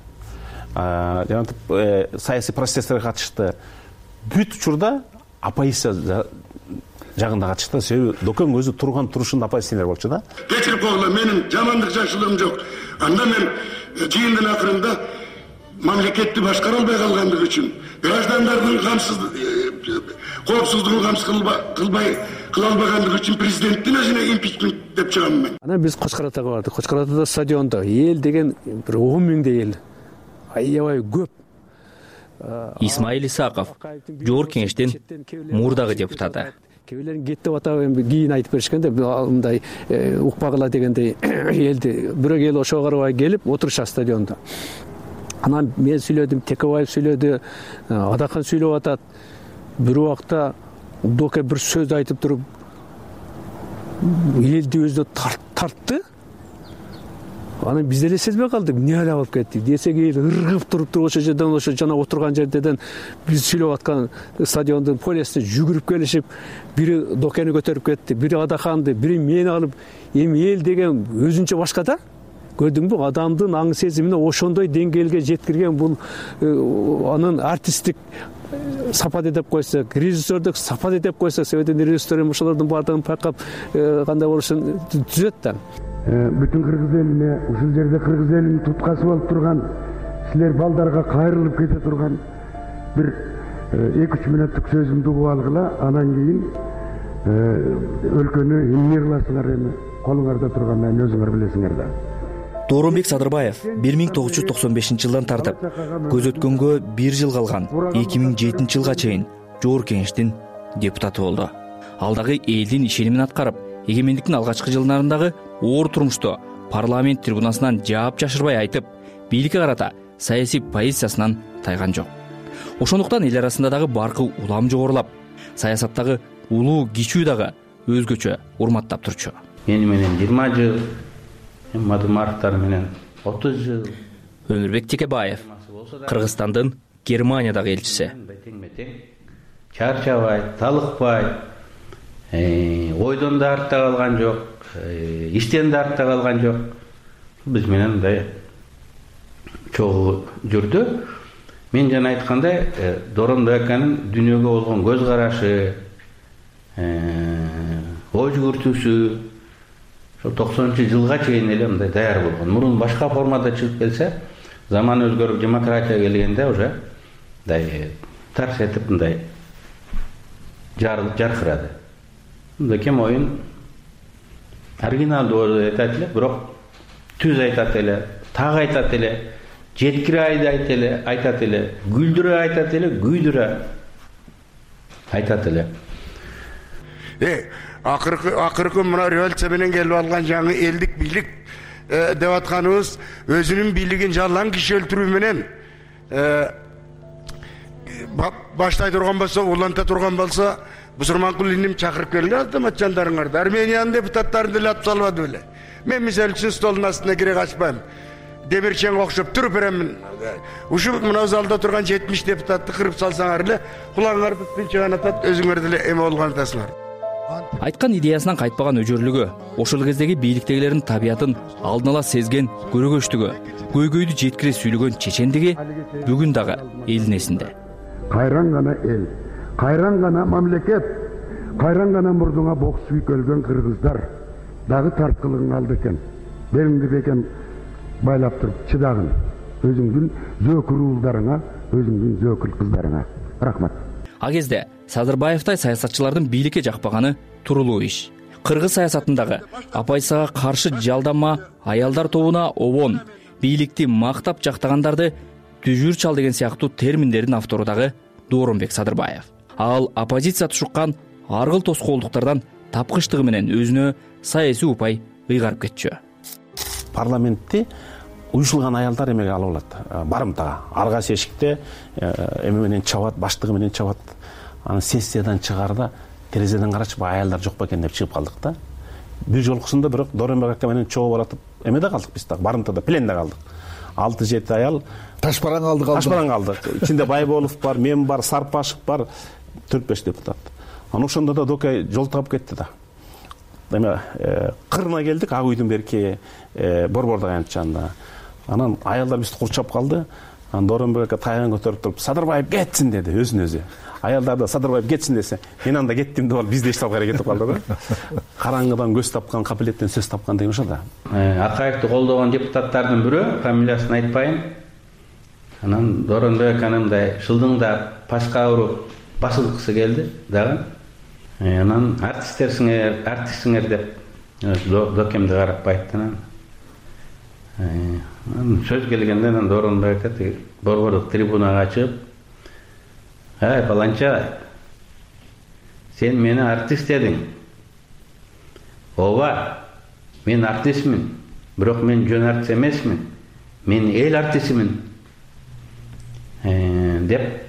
Жана саясий процесстерге катышты. Бүт учурда оппозиция жагында катышты. Себеби Докен өзү турган турушунда оппозиционер болчу да. Кечирип койгула, менин жамандык жакшылыгым жок. Анда мен жыйындын акырында мамлекетти башкара албай калгандыгы үчүн, граждандардын камсыз коопсуздугун камсыз кылбай кыла албагандыгы үчүн президенттин өзүнө импичмент деп чыгам мен. Анан биз Кочкор Атага бардык. Кочкор Атада стадиондо эл деген бир он миңдей эл. Аябай көп. Исмаил Исаков, Жогорку Кеңештин мурдагы депутаты. Кебелерин кет деп атап эми кийин айтып беришкенде мындай укпагыла дегендей элди бирок эл ошого карабай келип отурушат стадиондо. Анан мен сүйлөдүм, Текебаев сүйлөдү, Адахан сүйлөп атат. Бир убакта Доке бир сөз айтып туруп элди өзүнө тартты. Анан биз деле сезбей калдык, эмне эле болуп кетти. Десек эл ыргып туруп туруп ошо жерден ошо жана отурган жерден биз сүйлөп аткан стадиондун полисине жүгүрүп келишип, бири Докени көтөрүп кетти, бири Адаханды, бири мени алып, эми эл деген өзүнчө башка да. Көрдүңбү, адамдын аң сезимине ошондой деңгээлге жеткирген бул анын артисттик сапаты деп койсок, режиссердук сапаты деп койсок, себеби режиссер ошолордун баардыгын байкап кандай болушун түзөт да. Бүтүн кыргыз элине, ушул жерде кыргыз элинин туткасы болуп турган, силер балдарга кайрылып кете турган бир эки үч мүнөттүк сөзүмдү угуп алгыла, анан кийин өлкөнү эмне кыласыңар эми, колуңарда тургандан өзүңөр билесиңер да. Дооронбек Садырбаев бир миң тогуз жүз токсон бешинчи жылдан тартып, көз өткөнгө бир жыл калган эки миң жетинчи жылга чейин Жогорку Кеңештин депутаты болду. Ал дагы элдин ишенимин аткарып, эгемендиктин алгачкы жылдарындагы оор турмушту парламент трибунасынан жаап жашырбай айтып, бийликке карата саясий позициясынан тайган жок. Ошондуктан эл арасында дагы баркы улам жогорулап, саясаттагы улуу кичүү дагы өзгөчө урматтап турчу. Мени менен жыйырма жыл, Мадымаровтар менен отуз жыл. Өмүрбек Текебаев, Кыргызстандын Германиядагы элчиси. Чарчабай, талыкпай, ойдон да артта калган жок, иштен да артта калган жок. Биз менен мындай чогуу жүрдү. Мен жана айткандай, Дооронбек аканын дүйнөгө болгон көз карашы, ой жүгүртүүсү ошо токсонунчу жылга чейин эле мындай даяр болгон. Мурун башка формада чыгып келсе, заман өзгөрүп демократия келгенде уже мындай тарс этип мындай жаркырады. Мындакем оюн оригиналдуу айтат эле, бирок түз айтат эле, так айтат эле, жеткире айтат эле, айтат эле, күлдүрө айтат эле, күйдүрө айтат эле. Э, акыркы акыркы мына революция менен келип алган жаңы элдик бийлик деп атканыбыз өзүнүн бийлигин жалаң киши өлтүрүү менен баштай турган болсо, уланта турган болсо, Бусурманкул иним чакырып келди, автоматчандарыңарды, Армениянын депутаттарын деле ап салбады беле. Мен мисалы үчүн столдун астына кире качпайм. Демирченге окшоп туруп беремин. Ушу мына залда турган жетимиш депутатты кырып салсаңар эле, кулагыңарды тынчыган атат, өзүңөр деле эме болгон атасыңар. Айткан идеясынан кайтпаган өжөрлүгү, ошол кездеги бийликтегилердин табиятын алдын ала сезген көрөгөчтүгү, көйгөйдү жеткире сүйлөгөн чечендиги бүгүн дагы элдин эсинде. Кайран гана эл, кайран гана мамлекет, кайран гана мурдуңа бок сүйүп өлгөн кыргыздар дагы тарткылыгың алды экен. Белиңди бекем байлап туруп чыдагын. өзүңдүн зөөкүл уулдарыңа, өзүңдүн зөөкүл кыздарыңа. Рахмат. А кезде Садырбаевтай саясатчылардын бийликке жакпаганы туруулуу иш. Кыргыз саясатындагы апайсага каршы жалданма аялдар тобуна обон, бийликти мактап жактагандарды түжүр чал деген сыяктуу терминдердин автору дагы Дооронбек Садырбаев. Ал оппозиция тушуккан аргыл тоскоолдуктардан тапкычтыгы менен өзүнө саясий упай ыйгарып кетчү. Парламентти уюшулган аялдар эмеге алып алат, барымтага. Ар кайсы эшикте эме менен чабат, баштыгы менен чабат. Аны сессиядан чыгарда терезеден карачып аялдар жок бекен деп чыгып калдык да. Бир жолкусунда бирок Дооронбек ака менен чогуу баратып эмеде калдык биз дагы, барымтада, пленде калдык. алты жети аял ташбаран калдык. Ташбаран калдык. Ичинде Байболов бар, мен бар, Сарпашев бар, төрт беш депутат. Аны ошондо да Докай жол таап кетти да. Эме кырына келдик, Ак үйдүн берки борбордук аянтчанына. Анан аялдар бизди курчап калды. Анан Дооронбек ака тайган көтөрүп туруп, Садырбаев кетсин деди өзүн өзү. Аялдар да Садырбаев кетсин десе, мен анда кеттим деп алып бизди эчтеп аракет кылып калды да. Караңгыдан көз тапкан, капилеттен сөз тапкан деген ошо да. Акаевди колдогон депутаттардын бирөө, фамилиясын айтпайын. Анан Дооронбек аканын мындай шылдыңда пашка уруп басылгысы келди дагы. Анан артисттерсиңер, артистсиңер деп Докемди карап айтты. Анан сөз келгенде анан Дооронбек ака борбордук трибунага чыгып, "Ай, баланча, сен мени артист дедиң. Ооба, мен артистмин, бирок мен жөн артист эмесмин. Мен эл артистимин" деп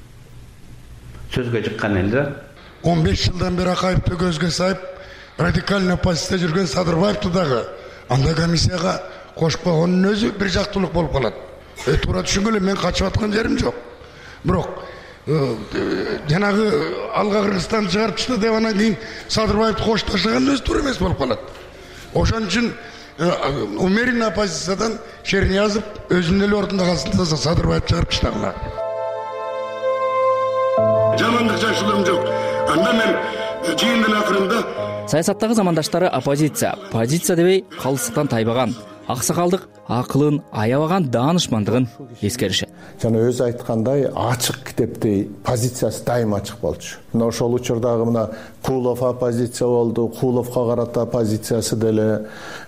сөзгө чыккан эл да. он беш жылдан бери Акаевди көзгө сайып, радикальный оппозицияда жүргөн Садырбаевди дагы анда комиссияга кошпогонун өзү бир жактуулук болуп калат. Э туура түшүнгүлө, мен качып аткан жерим жок. Бирок жанагы алга Кыргызстан чыгарып чыкты деп анан кийин Садырбаевди коштошогон өзү туура эмес болуп калат. Ошон үчүн умеренный оппозициядан Черниязов өзүнүн эле ордунда калсын десе Садырбаевди чыгарып чыктагыла. Жамандык жашылым жок. Анда мен жыйындын акырында Саясаттагы замандаштары оппозиция, позиция дебей калыстыктан тайбаган, аксакалдык акылын аябаган даанышмандыгын эскеришет. Жана өзү айткандай, ачык китептей позициясы дайым ачык болчу. Мына ошол учурдагы мына Кулов оппозиция болду, Куловго карата позициясы деле,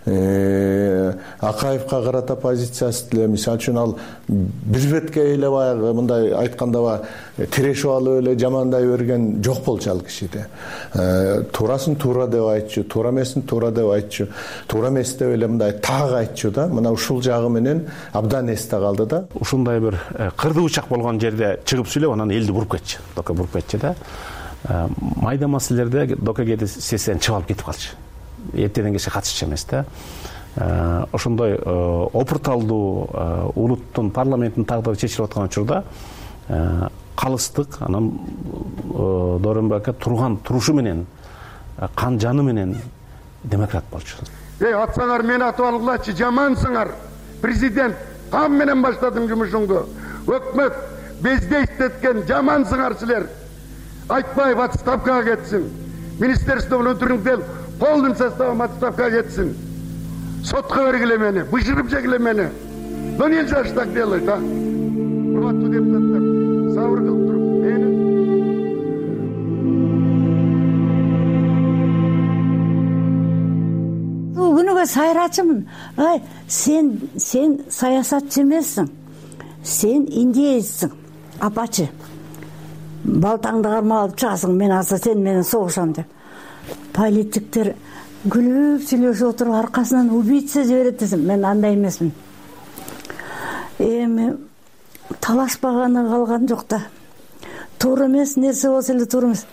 Акаевга карата позициясы деле, мисалы үчүн ал бир бетке эле баягы мындай айтканда тирешип алып эле жамандай берген жок болчу ал кишиде. Туурасын туура деп айтчу, туура эмесин туура деп айтчу, туура эмес деп эле мындай так айтчу да. Мына ушул жагы менен абдан эсте калды да. Ушундай бир кырды учак болгон жерде чыгып сүйлөп, анан элди буруп кетчү. Дока буруп кетчү да. Майда маселелерде Дока кээде сессиядан чыгып алып кетип калчу. Эртеден кечке катышчу эмес да. Ошондой опурталдуу улуттун, парламенттин тагдыры чечилип аткан учурда калыстык, анан Дооронбек ака турган турушу менен, кан жаны менен демократ болчу. Эй, атсаңар мени атып алгылачы, жамансыңар. Президент, кам менен баштадың жумушуңду. Өкмөт бездействеткен жамансыңар силер. Айтпаев отставкага кетсин. Министерство внутренних дел полным составом отставкага кетсин. Сотко бергиле мени, бышырып жегиле мени. Но нельзя ж так делать, а? Урматтуу депутаттар, сабыр кылып туруп, мени күнүгө сайрачымын. Ай, сен сен саясатчы эмессиң. Сен индеецсиң, апачы. Балтаңды кармап алып чыгасың, мен азыр сен менен согушам деп. Политиктер күлүп сүйлөшүп отуруп аркасынан убийца жиберет десем, мен андай эмесмин. Эми талашпаганы калган жок да. Туура эмес нерсе болсо эле туура эмес.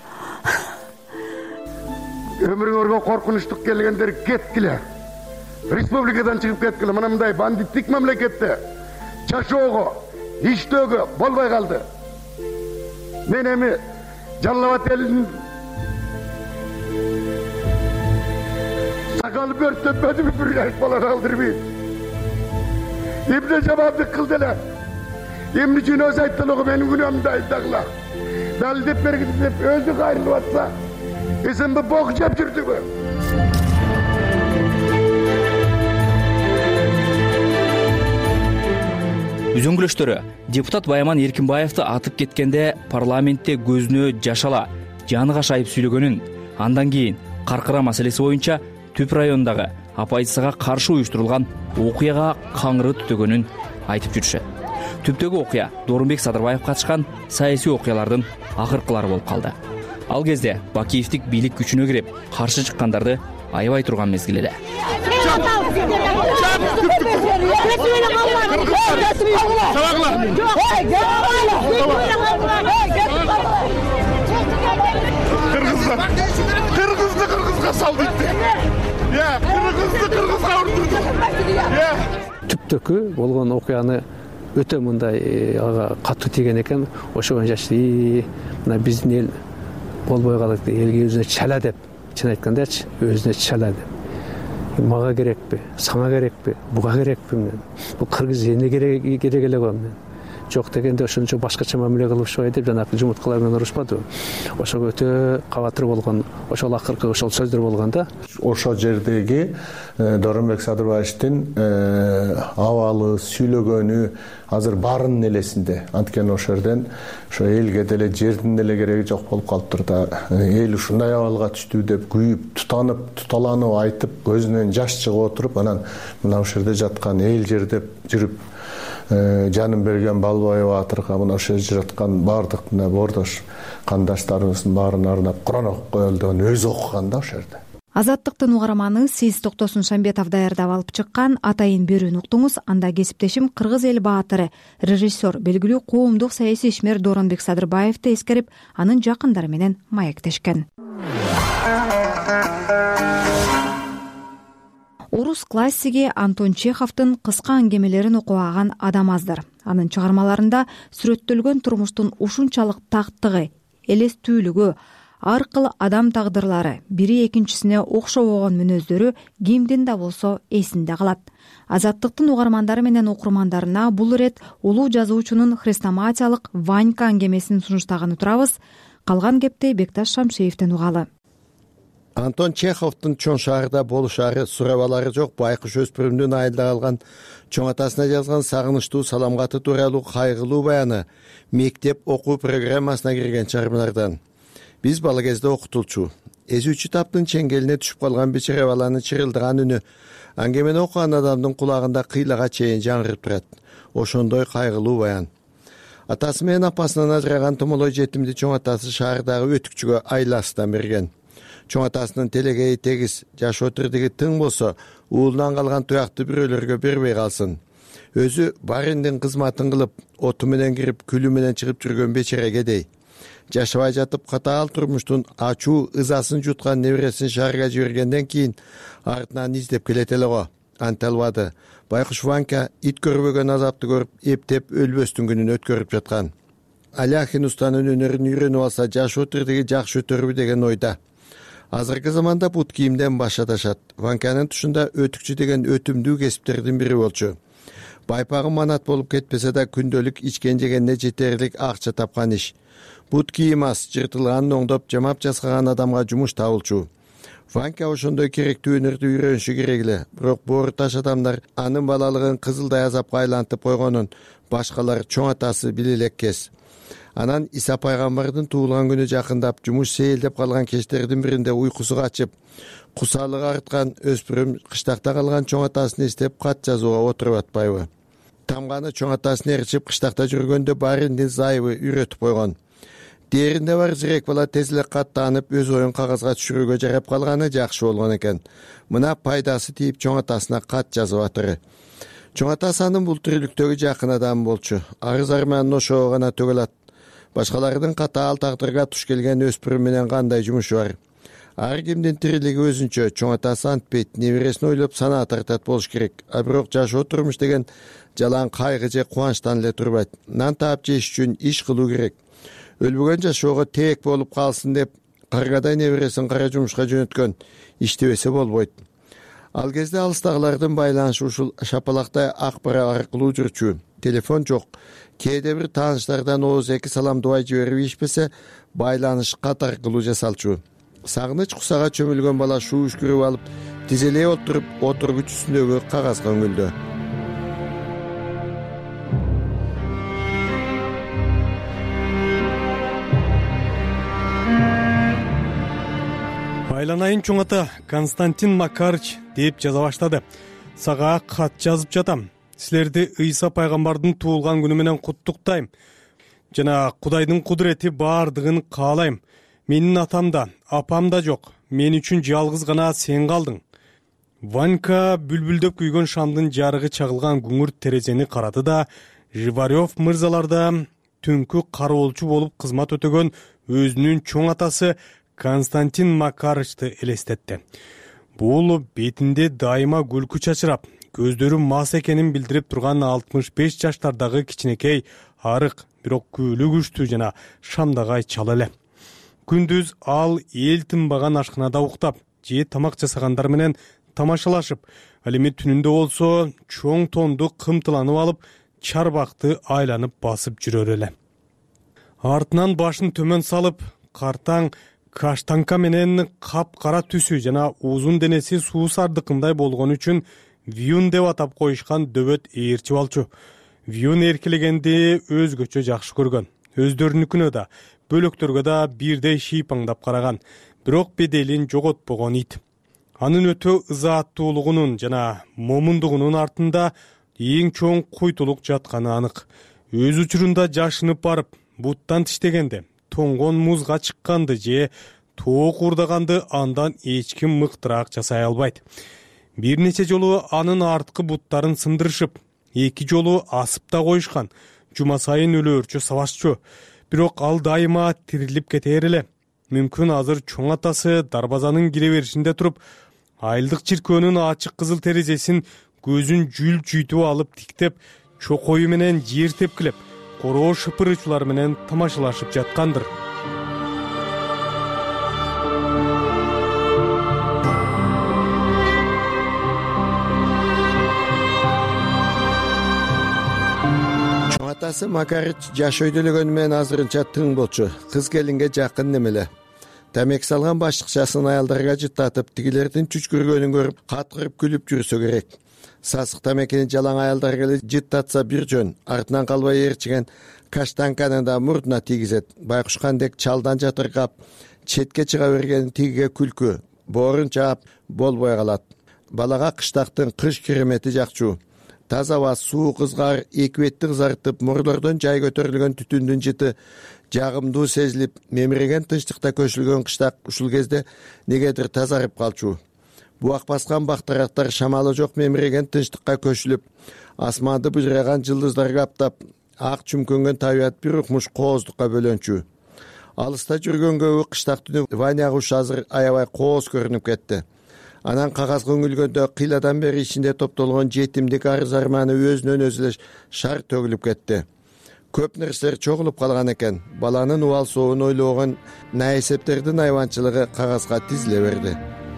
Өмүрүңөргө коркунучтук келгендер кеткиле. Республикадан чыгып кеткиле. Мына мындай бандиттик мамлекетте жашоого, иштөөгө болбой калды. Мен эми Жалал Абад элинин сакалы бөрттөтпөдүбү бир жаш бала калтырбайт. Эмне жамандык кылды эле? Эмне үчүн өзү айттылыгы менин күнөөмдү айтагыла. Далилдеп бергиле деп өзү кайрылып атса, эсенби бок жеп жүрдүбү? үзөңгүлөштөрү депутат Байман Эркинбаевди атып кеткенде парламентте көзүнө жаш ала жаны кашайып сүйлөгөнүн, андан кийин Каркыра маселеси боюнча Түп районундагы оппозицияга каршы уюштурулган окуяга каңыры түтөгөнүн айтып жүрүшөт. Түптөгү окуя Дооронбек Садырбаев катышкан саясий окуялардын акыркылары болуп калды. Ал кезде Бакиевдик бийлик күчүнө кирип, каршы чыккандарды аябай турган мезгил эле. Кыргызды кыргызга сал дейт. Я, кыргызды кыргызга урдурду. Түптөкү болгон окуяны өтө мындай ага катуу тийген экен. Ошого жашты. Мына биздин эл болбой калат, элге өзүнө чала деп, чын айткандачы, өзүнө чала деп. Мага керекпи, сага керекпи, буга керекпи мен. Бул кыргыз эне керек керек эле го мен. Жок дегенде ошончо башкача мамиле кылышпай деп жанагы жумурткалар менен урушпадыбы. Ошого өтө кабатыр болгон, ошол акыркы ошол сөздөр болгон да. Ошол жердеги Дооронбек Садырбаевдин абалы, сүйлөгөнү азыр баарынын элесинде. Анткени ошол жерден ошо элге деле жердин деле кереги жок болуп калыптыр да. Эл ушундай абалга түштү деп күйүп, тутанып, туталанып айтып, көзүнөн жаш чыгып отуруп, анан мына ошол жерде жаткан эл жер деп жүрүп жанын берген Балбаев Атырга мына ошол жерде жаткан баардык мына бордош кандаштарыбыздын баарын арнап Куран окуп коелу деген өзү окуган да ошол жерде. Азаттыктын угарманы сиз Токтосун Шамбетов даярдап алып чыккан Атайын берүүнү уктуңуз. Анда кесиптешим кыргыз эл баатыры, режиссер, белгилүү коомдук саясий ишмер Дооронбек Садырбаевди эскерип, анын жакындары менен маектешкен. Орус классиги Антон Чеховдун кыска аңгемелерин окубаган адам аздыр. Анын чыгармаларында сүрөттөлгөн турмуштун ушунчалык тактыгы, элестүүлүгү, ар кыл адам тагдырлары, бири экинчисине окшобогон мүнөздөрү кимдин да болсо эсинде калат. Азаттыктын угармандары менен окурмандарына бул ирет улуу жазуучунун хрестоматиялык Ванька аңгемесин сунуштаган турабыз. Калган кепти Бекташ Шамшеевден угалы. Антон Чеховдун чоң шаарда болушары, сурабалары жок байкуш өспүрүмдүн айылда калган чоң атасына жазган сагынычтуу саламгаты тууралуу кайгылуу баяны мектеп окуу программасына кирген чыгармалардан. Биз бала кезде окутулчу, эзүүчү таптын чеңгелине түшүп калган бечере баланын чырылдаган үнү аңгемени окуган адамдын кулагында кыйлага чейин жаңырып турат. Ошондой кайгылуу баян. Атасы менен апасынан ажыраган томолой жетимди чоң атасы шаардагы өтүкчүгө айласынан берген. Чоң атасынын телегейи тегиз, жаш отурдуги тың болсо, уулунан калган туякты бирөөлөргө бербей калсын. Өзү бариндин кызматын кылып, оту менен кирип, күлү менен чыгып жүргөн бечере кедей. Жашабай жатып катаал турмуштун ачуу ызасын жуткан небересин шаарга жибергенден кийин артынан издеп келет эле го. Анта албады. Байкуш Ванька ит көрбөгөн азапты көрүп, эптеп өлбөстүн күнүн өткөрүп жаткан. Аляхин устанын өнөрүн үйрөнүп алса, жаш отурдуги жакшы өтөрбү деген ойда. Азыркы заманда бут кийимден баш аташат. Ваньканын тушунда өтүкчү деген өтүмдүү кесиптердин бири болчу. Байпагы манат болуп кетпесе да күндөлүк ичкен жегенне жетерлик акча тапкан иш. Бут кийим аз, жыртылганын оңдоп, жамап жаскаган адамга жумуш табылчу. Ванька ошондой керектүү өнөрдү үйрөнүшү керек эле. Бирок боору таш адамдар анын балалыгын кызылдай азапка айлантып койгонун башкалар чоң атасы биле элек кез. Анан Иса пайгамбардын туулган күнү жакындап, жумуш сейилдеп калган кечтердин биринде уйкусу качып, кусалыгы арткан өспүрүм кыштакта калган чоң атасын эстеп кат жазууга отуруп атпайбы. Тамганы чоң атасын ээрчип кыштакта жүргөндө бариндин зайыбы үйрөтүп койгон. Дээринде бар зирек бала тез эле кат таанып, өз оюн кагазга түшүрүүгө жарап калганы жакшы болгон экен. Мына пайдасы тийип чоң атасына кат жазып атыры. Чоң атасы анын бул тирүүлүктөгү жакын адамы болчу. Арыз арманын ошого гана төгөлат. Башкалардын катаал тагдырга туш келген өспүрүм менен кандай жумушу бар? Ар кимдин тирилиги өзүнчө. Чоң атасы антпейт, небересин ойлоп санаа тартат болуш керек. А бирок жашоо турмуш деген жалаң кайгы же кубанычтан эле турбайт. Нан таап жеш үчүн иш кылуу керек. Өлбөгөн жашоого теек болуп калсын деп каргадай небересин кара жумушка жөнөткөн, иштебесе болбойт. Ал кезде алыстагылардын байланышы ушул шапалактай ак бара аркылуу жүрчү. Телефон жок. Кээде бир тааныштардан ооз эки салам дубай жиберип ишпесе, байланыш кат аркылуу жасалчу. Сагыныч кусага чөмүлгөн бала шуу үшкүрүп алып, тизелей отуруп, отургуч үстүндөгү кагазга үңүлдү. айланайын чоң ата, Константин Макарыч деп жаза баштады. Сага кат жазып жатам. Силерди Ыйса пайгамбардын туулган күнү менен куттуктайм. Жана Кудайдын кудурети бардыгын каалайм. Менин атам да, апам да жок. Мен үчүн жалгыз гана сен калдың. Ванька бүлбүлдөп күйгөн шамдын жарыгы чагылган күңүр терезени карады да, Живарев мырзаларда түнкү кароолчу болуп кызмат өтөгөн өзүнүн чоң атасы Константин Макарычты элестетти. Бул бетинде дайыма күлкү чачырап, көздөрү мас экенин билдирип турган алтымыш беш жаштардагы кичинекей, арык, бирок күлү күчтүү жана шамдагай чал эле. Күндүз ал эл тынбаган ашканада уктап, же тамак жасагандар менен тамашалашып, ал эми түнүндө болсо чоң тонду кымтыланып алып, чарбакты айланып басып жүрөр эле. Артынан башын төмөн салып, картаң каштанка менен кап-кара түсү жана узун денеси суу сардыкындай болгон үчүн Вьюн деп атап коюшкан дөбөт ээрчи балчу. Вьюн эркелегенди өзгөчө жакшы көргөн. Өздөрүнүкүнө да, бөлөктөргө да бирдей шийпаңдап караган, бирок беделин жоготпогон ит. Анын өтө ызааттуулугунун жана момундугунун артында эң чоң куйтулук жатканы анык. Өз учурунда жашынып барып, буттан тиштегенде, тоңгон музга чыкканды же тоок урдаганды андан эч ким мыктыраак жасай албайт. Бир нече жолу анын арткы буттарын сындырышып, эки жолу асып да коюшкан. Жума сайын өлөөрчү сабашчу. Бирок ал дайыма тирилип кетер эле. Мүмкүн азыр чоң атасы дарбазанын кире беришинде туруп, айылдык чиркөөнүн ачык кызыл терезесин көзүн жүл жүйтүп алып тиктеп, чокою менен жер тепкилеп, короо шыпырычулар менен тамашалашып жаткандыр. Чоң атасы Макарыч жаш өйдөлөгөнү менен азырынча тың болчу. Кыз келинге жакын немеле. Тамек салган башыкчасын аялдарга жыттатып, тигилердин чүчкүргөнүн көрүп, каткырып күлүп жүрсө керек. Сасык тамекини жалаң аялдар келип жыттатса бир жөн, артынан калбай ээрчиген каштанканы да мурдуна тийгизет. Байкушкандек чалдан жатыргап, четке чыга берген тигиге күлкү, боорун чаап болбой калат. Балага кыштактын кыш керемети жакчу. Таза аба, суу кызгар, эки бетти кызартып, мурлордон жай көтөрүлгөн түтүндүн жыты жагымдуу сезилип, мемиреген тынчтыкта көчүлгөн кыштак ушул кезде негедир тазарып калчу. Буак баскан бактарактар шамалы жок мемиреген тынчтыкка көчүлүп, асманды быжыраган жылдыздар каптап, ак чүмкөнгөн табият бир укмуш кооздукка бөлөнчү. Алыста жүргөн көбү кыштак түнү Ваня куш азыр аябай кооз көрүнүп кетти. Анан кагазга үңүлгөндө кыйладан бери ичинде топтолгон жетимдик арыз арманы өзүнөн өзү эле шар төгүлүп кетти. Көп нерселер чогулуп калган экен. Баланын убал соогун ойлогон наэсептердин айванчылыгы кагазга тизиле берди.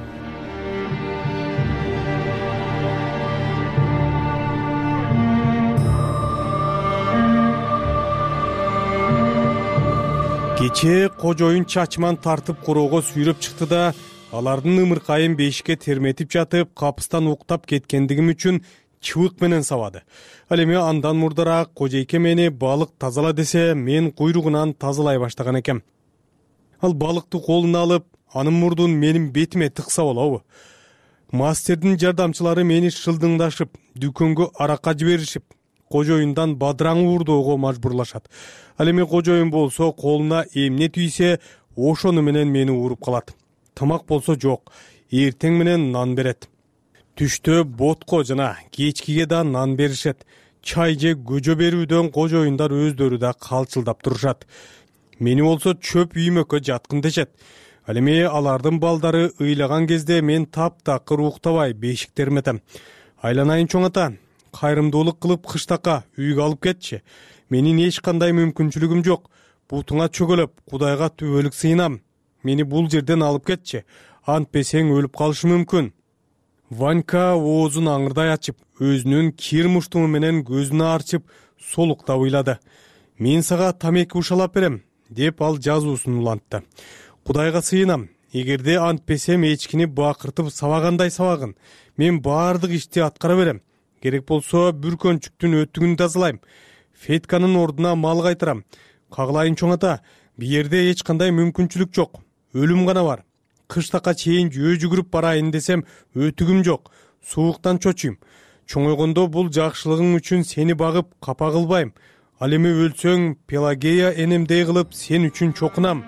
Кече кожоюн чачман тартып куроого сүйрөп чыкты да, алардын ымыркайын бешикке терметип жатып, капыстан уктап кеткендигим үчүн чыбык менен сабады. Ал эми андан мурдараак кожейке мени балык тазала десе, мен куйругунан тазалай баштаган экем. Ал балыкты колуна алып, анын мурдун менин бетиме тыкса болобу? Мастердин жардамчылары мени шылдыңдашып, дүкөнгө аракка жиберишип, кожоюндан бадыраң уурдоого мажбурлашат. Ал эми кожоюн болсо колуна эмне тийсе, ошону менен мени ууруп калат. Тамак болсо жок, эртең менен нан берет. Түштө ботко жана кечкиге да нан беришет. Чай же көжө берүүдөн кожоюндар өздөрү да калчылдап турушат. Мени болсо чөп үймөккө жаткын дешет. Ал эми алардын балдары ыйлаган кезде мен таптакыр уктабай бешик терметем. Айланайын чоң ата, кайрымдуулук кылып кыштакка үйгө алып кетчи. Менин эч кандай мүмкүнчүлүгүм жок. Бутуңа чөгөлөп, Кудайга түбөлүк сыйынам. Мени бул жерден алып кетчи. Антпесең өлүп калышы мүмкүн. Ванька оозун аңырдай ачып, өзүнүн кир муштуму менен көзүн арчып, солуктап ыйлады. Мен сага тамеки ушалап берем, деп ал жазуусун улантты. Кудайга сыйынам, эгерде антпесем эчкини бакыртып сабагандай сабагын, мен баардык ишти аткара берем. Керек болсо бүркөнчүктүн өтүгүн тазалайм. Фетканын ордуна мал кайтарам. Кагылайын чоң ата, бу жерде эч кандай мүмкүнчүлүк жок. Өлүм гана бар. кыштакка чейин жөө жүгүрүп барайын десем өтүгүм жок, сууктан чочуйм. Чоңойгондо бул жакшылыгың үчүн сени багып капа кылбайм. Ал эми өлсөң Пелагея энемдей кылып сен үчүн чокунам.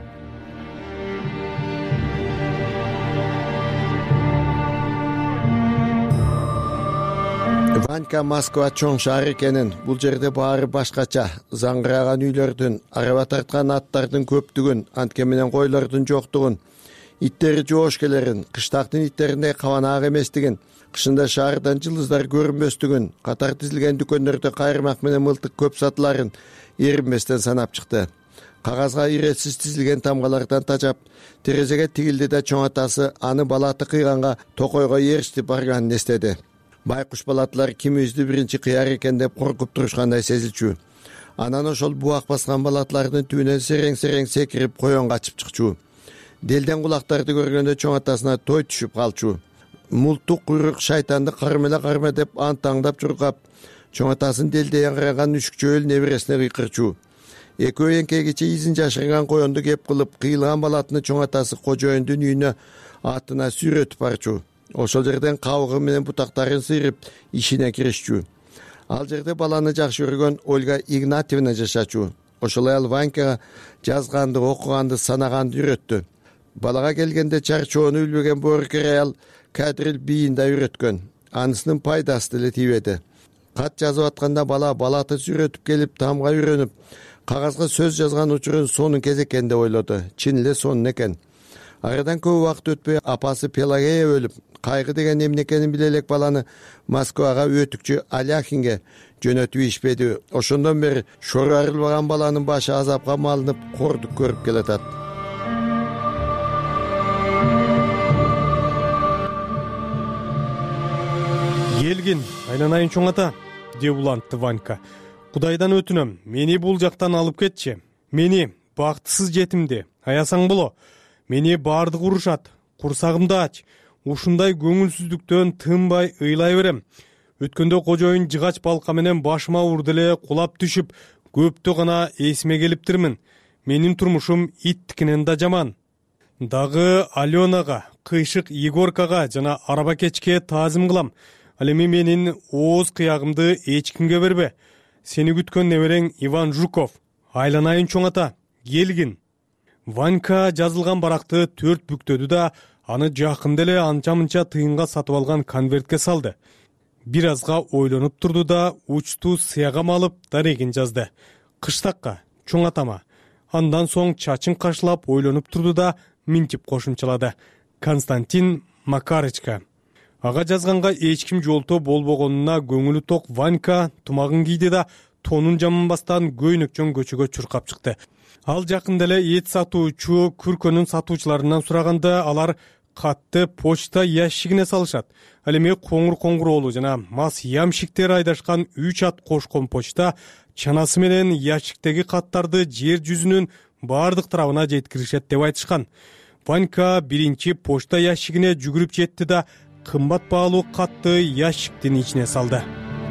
Ванька Москва чоң шаар экенин, бул жерде баары башкача. Заңгыраган үйлөрдүн, араба тарткан аттардын көптүгүн, антке менен койлордун жоктугун, иттери жоошкелерин, кыштактын иттериндей кабанаак эместигин, кышында шаардан жылдыздар көрүнбөстүгүн, катар тизилген дүкөндөрдө кайрымак менен мылтык көп сатыларын эринбестен санап чыкты. Кагазга иретсиз тизилген тамгалардан тажап, терезеге тигилди да чоң атасы аны балаты кыйганга токойго эришти барганын эстеди. Байкуш балатылар кимибизди биринчи кыяр экен деп коркуп турушкандай сезилчү. Анан ошол буак баскан балатлардын түбүнөн серең-серең секирип коен качып чыкчу. Делден кулактарды көргөндө чоң атасына той түшүп калчу. Мултук куйрук шайтанды кармеле карме деп антаңдап чуркап, чоң атасын делдей аңгыраган үшүкчөөл небересине кыйкырчу. Экөө эңкегиче изин жашырган коенду кеп кылып, кыйылган балатыны чоң атасы кожоюндун үйүнө атына сүйрөтүп барчу. Ошол жерден кабыгы менен бутактарын сыйрып ишине киришчү. Ал жерде баланы жакшы көргөн Ольга Игнатьевна жашачу. Ошол аял Ванькага жазганды, окуганды, санаганды үйрөттү. Балага келгенде чарчоону билбеген боорукер аял кадрил бийин да үйрөткөн. Анысынын пайдасы деле тийбеди. Кат жазып атканда бала балаты сүйрөтүп келип тамга үйрөнүп, кагазга сөз жазган учурун сонун кез экен деп ойлоду. Чын эле сонун экен. Арадан көп убакыт өтпөй апасы Пелагея өлүп, кайгы деген эмне экенин биле элек баланы Москвага өтүкчү Аляхинге жөнөтүп ишпеди. Ошондон бери шору арылбаган баланын башы азапка малынып, кордук көрүп келатат. Келгин, айланайын чоң ата, деп улантты Ванька. Кудайдан өтүнөм, мени бул жактан алып кетчи. Мени бактысыз жетимди, аясаң боло. Мени баардык урушат, курсагымды ач. Ушундай көңүлсүздүктөн тынбай ыйлай берем. Өткөндө кожоюн жыгач балка менен башыма урду эле кулап түшүп, көптү гана эсиме келиптирмин. Менин турмушум иттикинен да жаман. Дагы Аленага, кыйшык Егоркага жана Арабакечке таазим кылам. Ал эми менин ооз кыягымды эч кимге бербе. Сени күткөн неберең Иван Жуков. Айланайын чоң ата, келгин. Ванька жазылган баракты төрт бүктөдү да аны жакында эле анча-мынча тыйынга сатып алган конвертке салды. Бир азга ойлонуп турду да учту сыягам алып дарегин жазды. Кыштакка, чоң атама. Андан соң чачын кашылап ойлонуп турду да минтип кошумчалады. Константин Макарычка. Ага жазганга эч ким жолтоо болбогонуна көңүлү ток Ванька тумагын кийди да тонун жаманбастан көйнөкчөн көчөгө чуркап чыкты. Ал жакында эле эт сатуучу күркөнүн сатуучуларынан сураганда алар катты почта ящигине салышат. Ал эми коңур коңгуроолу жана мас ямшиктер айдашкан үч ат кошкон почта чанасы менен ящиктеги каттарды жер жүзүнүн баардык тарабына жеткиришет деп айтышкан. Ванька биринчи почта ящигине жүгүрүп жетти да кымбат баалуу катты ящиктин ичине салды.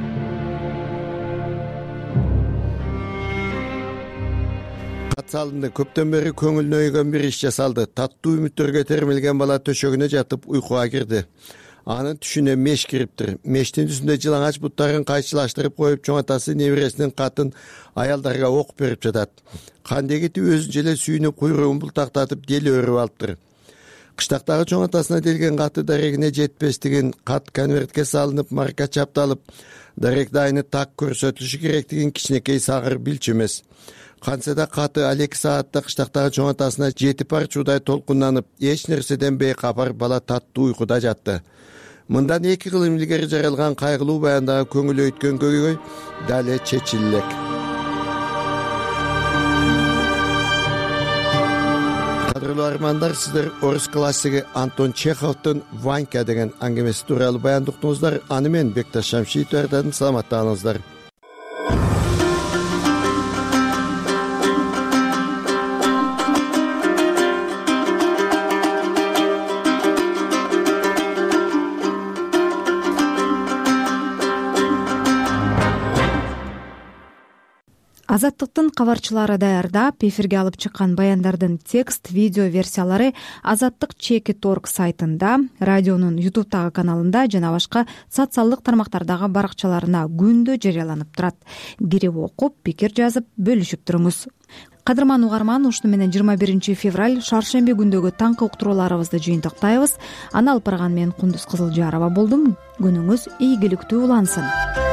Кат салынды. Көптөн бери көңүлүнө өйгөн бир иш жасалды. Таттуу үмүттөргө термелген бала төшөгүнө жатып уйкуга кирди. Анын түшүнө меш кириптир. Мештин үстүндө жылаңач буттарын кайчылаштырып коюп, чоң атасы небересинин катын аялдарга окуп берип жатат. Кандегити өзүнчө эле сүйүнүп куйругун бултактатып дели өрүп алыптыр. Кыштактагы чоң атасына делген каты дарегине жетпестигин, кат конвертке салынып, марка чапталып, дарек дайыны так көрсөтүлүшү керектигин кичинекей сагыр билчү эмес. Кантсе да каты ал эки саатта кыштактагы чоң атасына жетип барчуудай толкунданып, эч нерседен бейкабар бала таттуу уйкуда жатты. Мындан эки кылым илгери жаралган кайгылуу баяндагы көңүл өйткөн көйгөй дале чечиле элек. Кадырлуу армандар, сиздер орус классиги Антон Чеховдун Ванька деген аңгемеси тууралуу баяндап уктуңуздар. Аны мен Бекташ Шамшиев даярдадым. Саламаттаныңыздар. азаттыктын кабарчылары даярдап эфирге алып чыккан баяндардын текст видео версиялары азаттык чекит орг сайтында, радионун ютубтагы каналында жана башка социалдык тармактардагы баракчаларына күндө жарыяланып турат. Кирип окуп, пикир жазып, бөлүшүп туруңуз. Кадырман угарман, ушуну менен жыйырма биринчи февраль шаршемби күндөгү таңкы уктурууларыбызды жыйынтыктайбыз. Аны алып барган мен Кундуз Кызылжарова болдум. Күнүңүз ийгиликтүү улансын.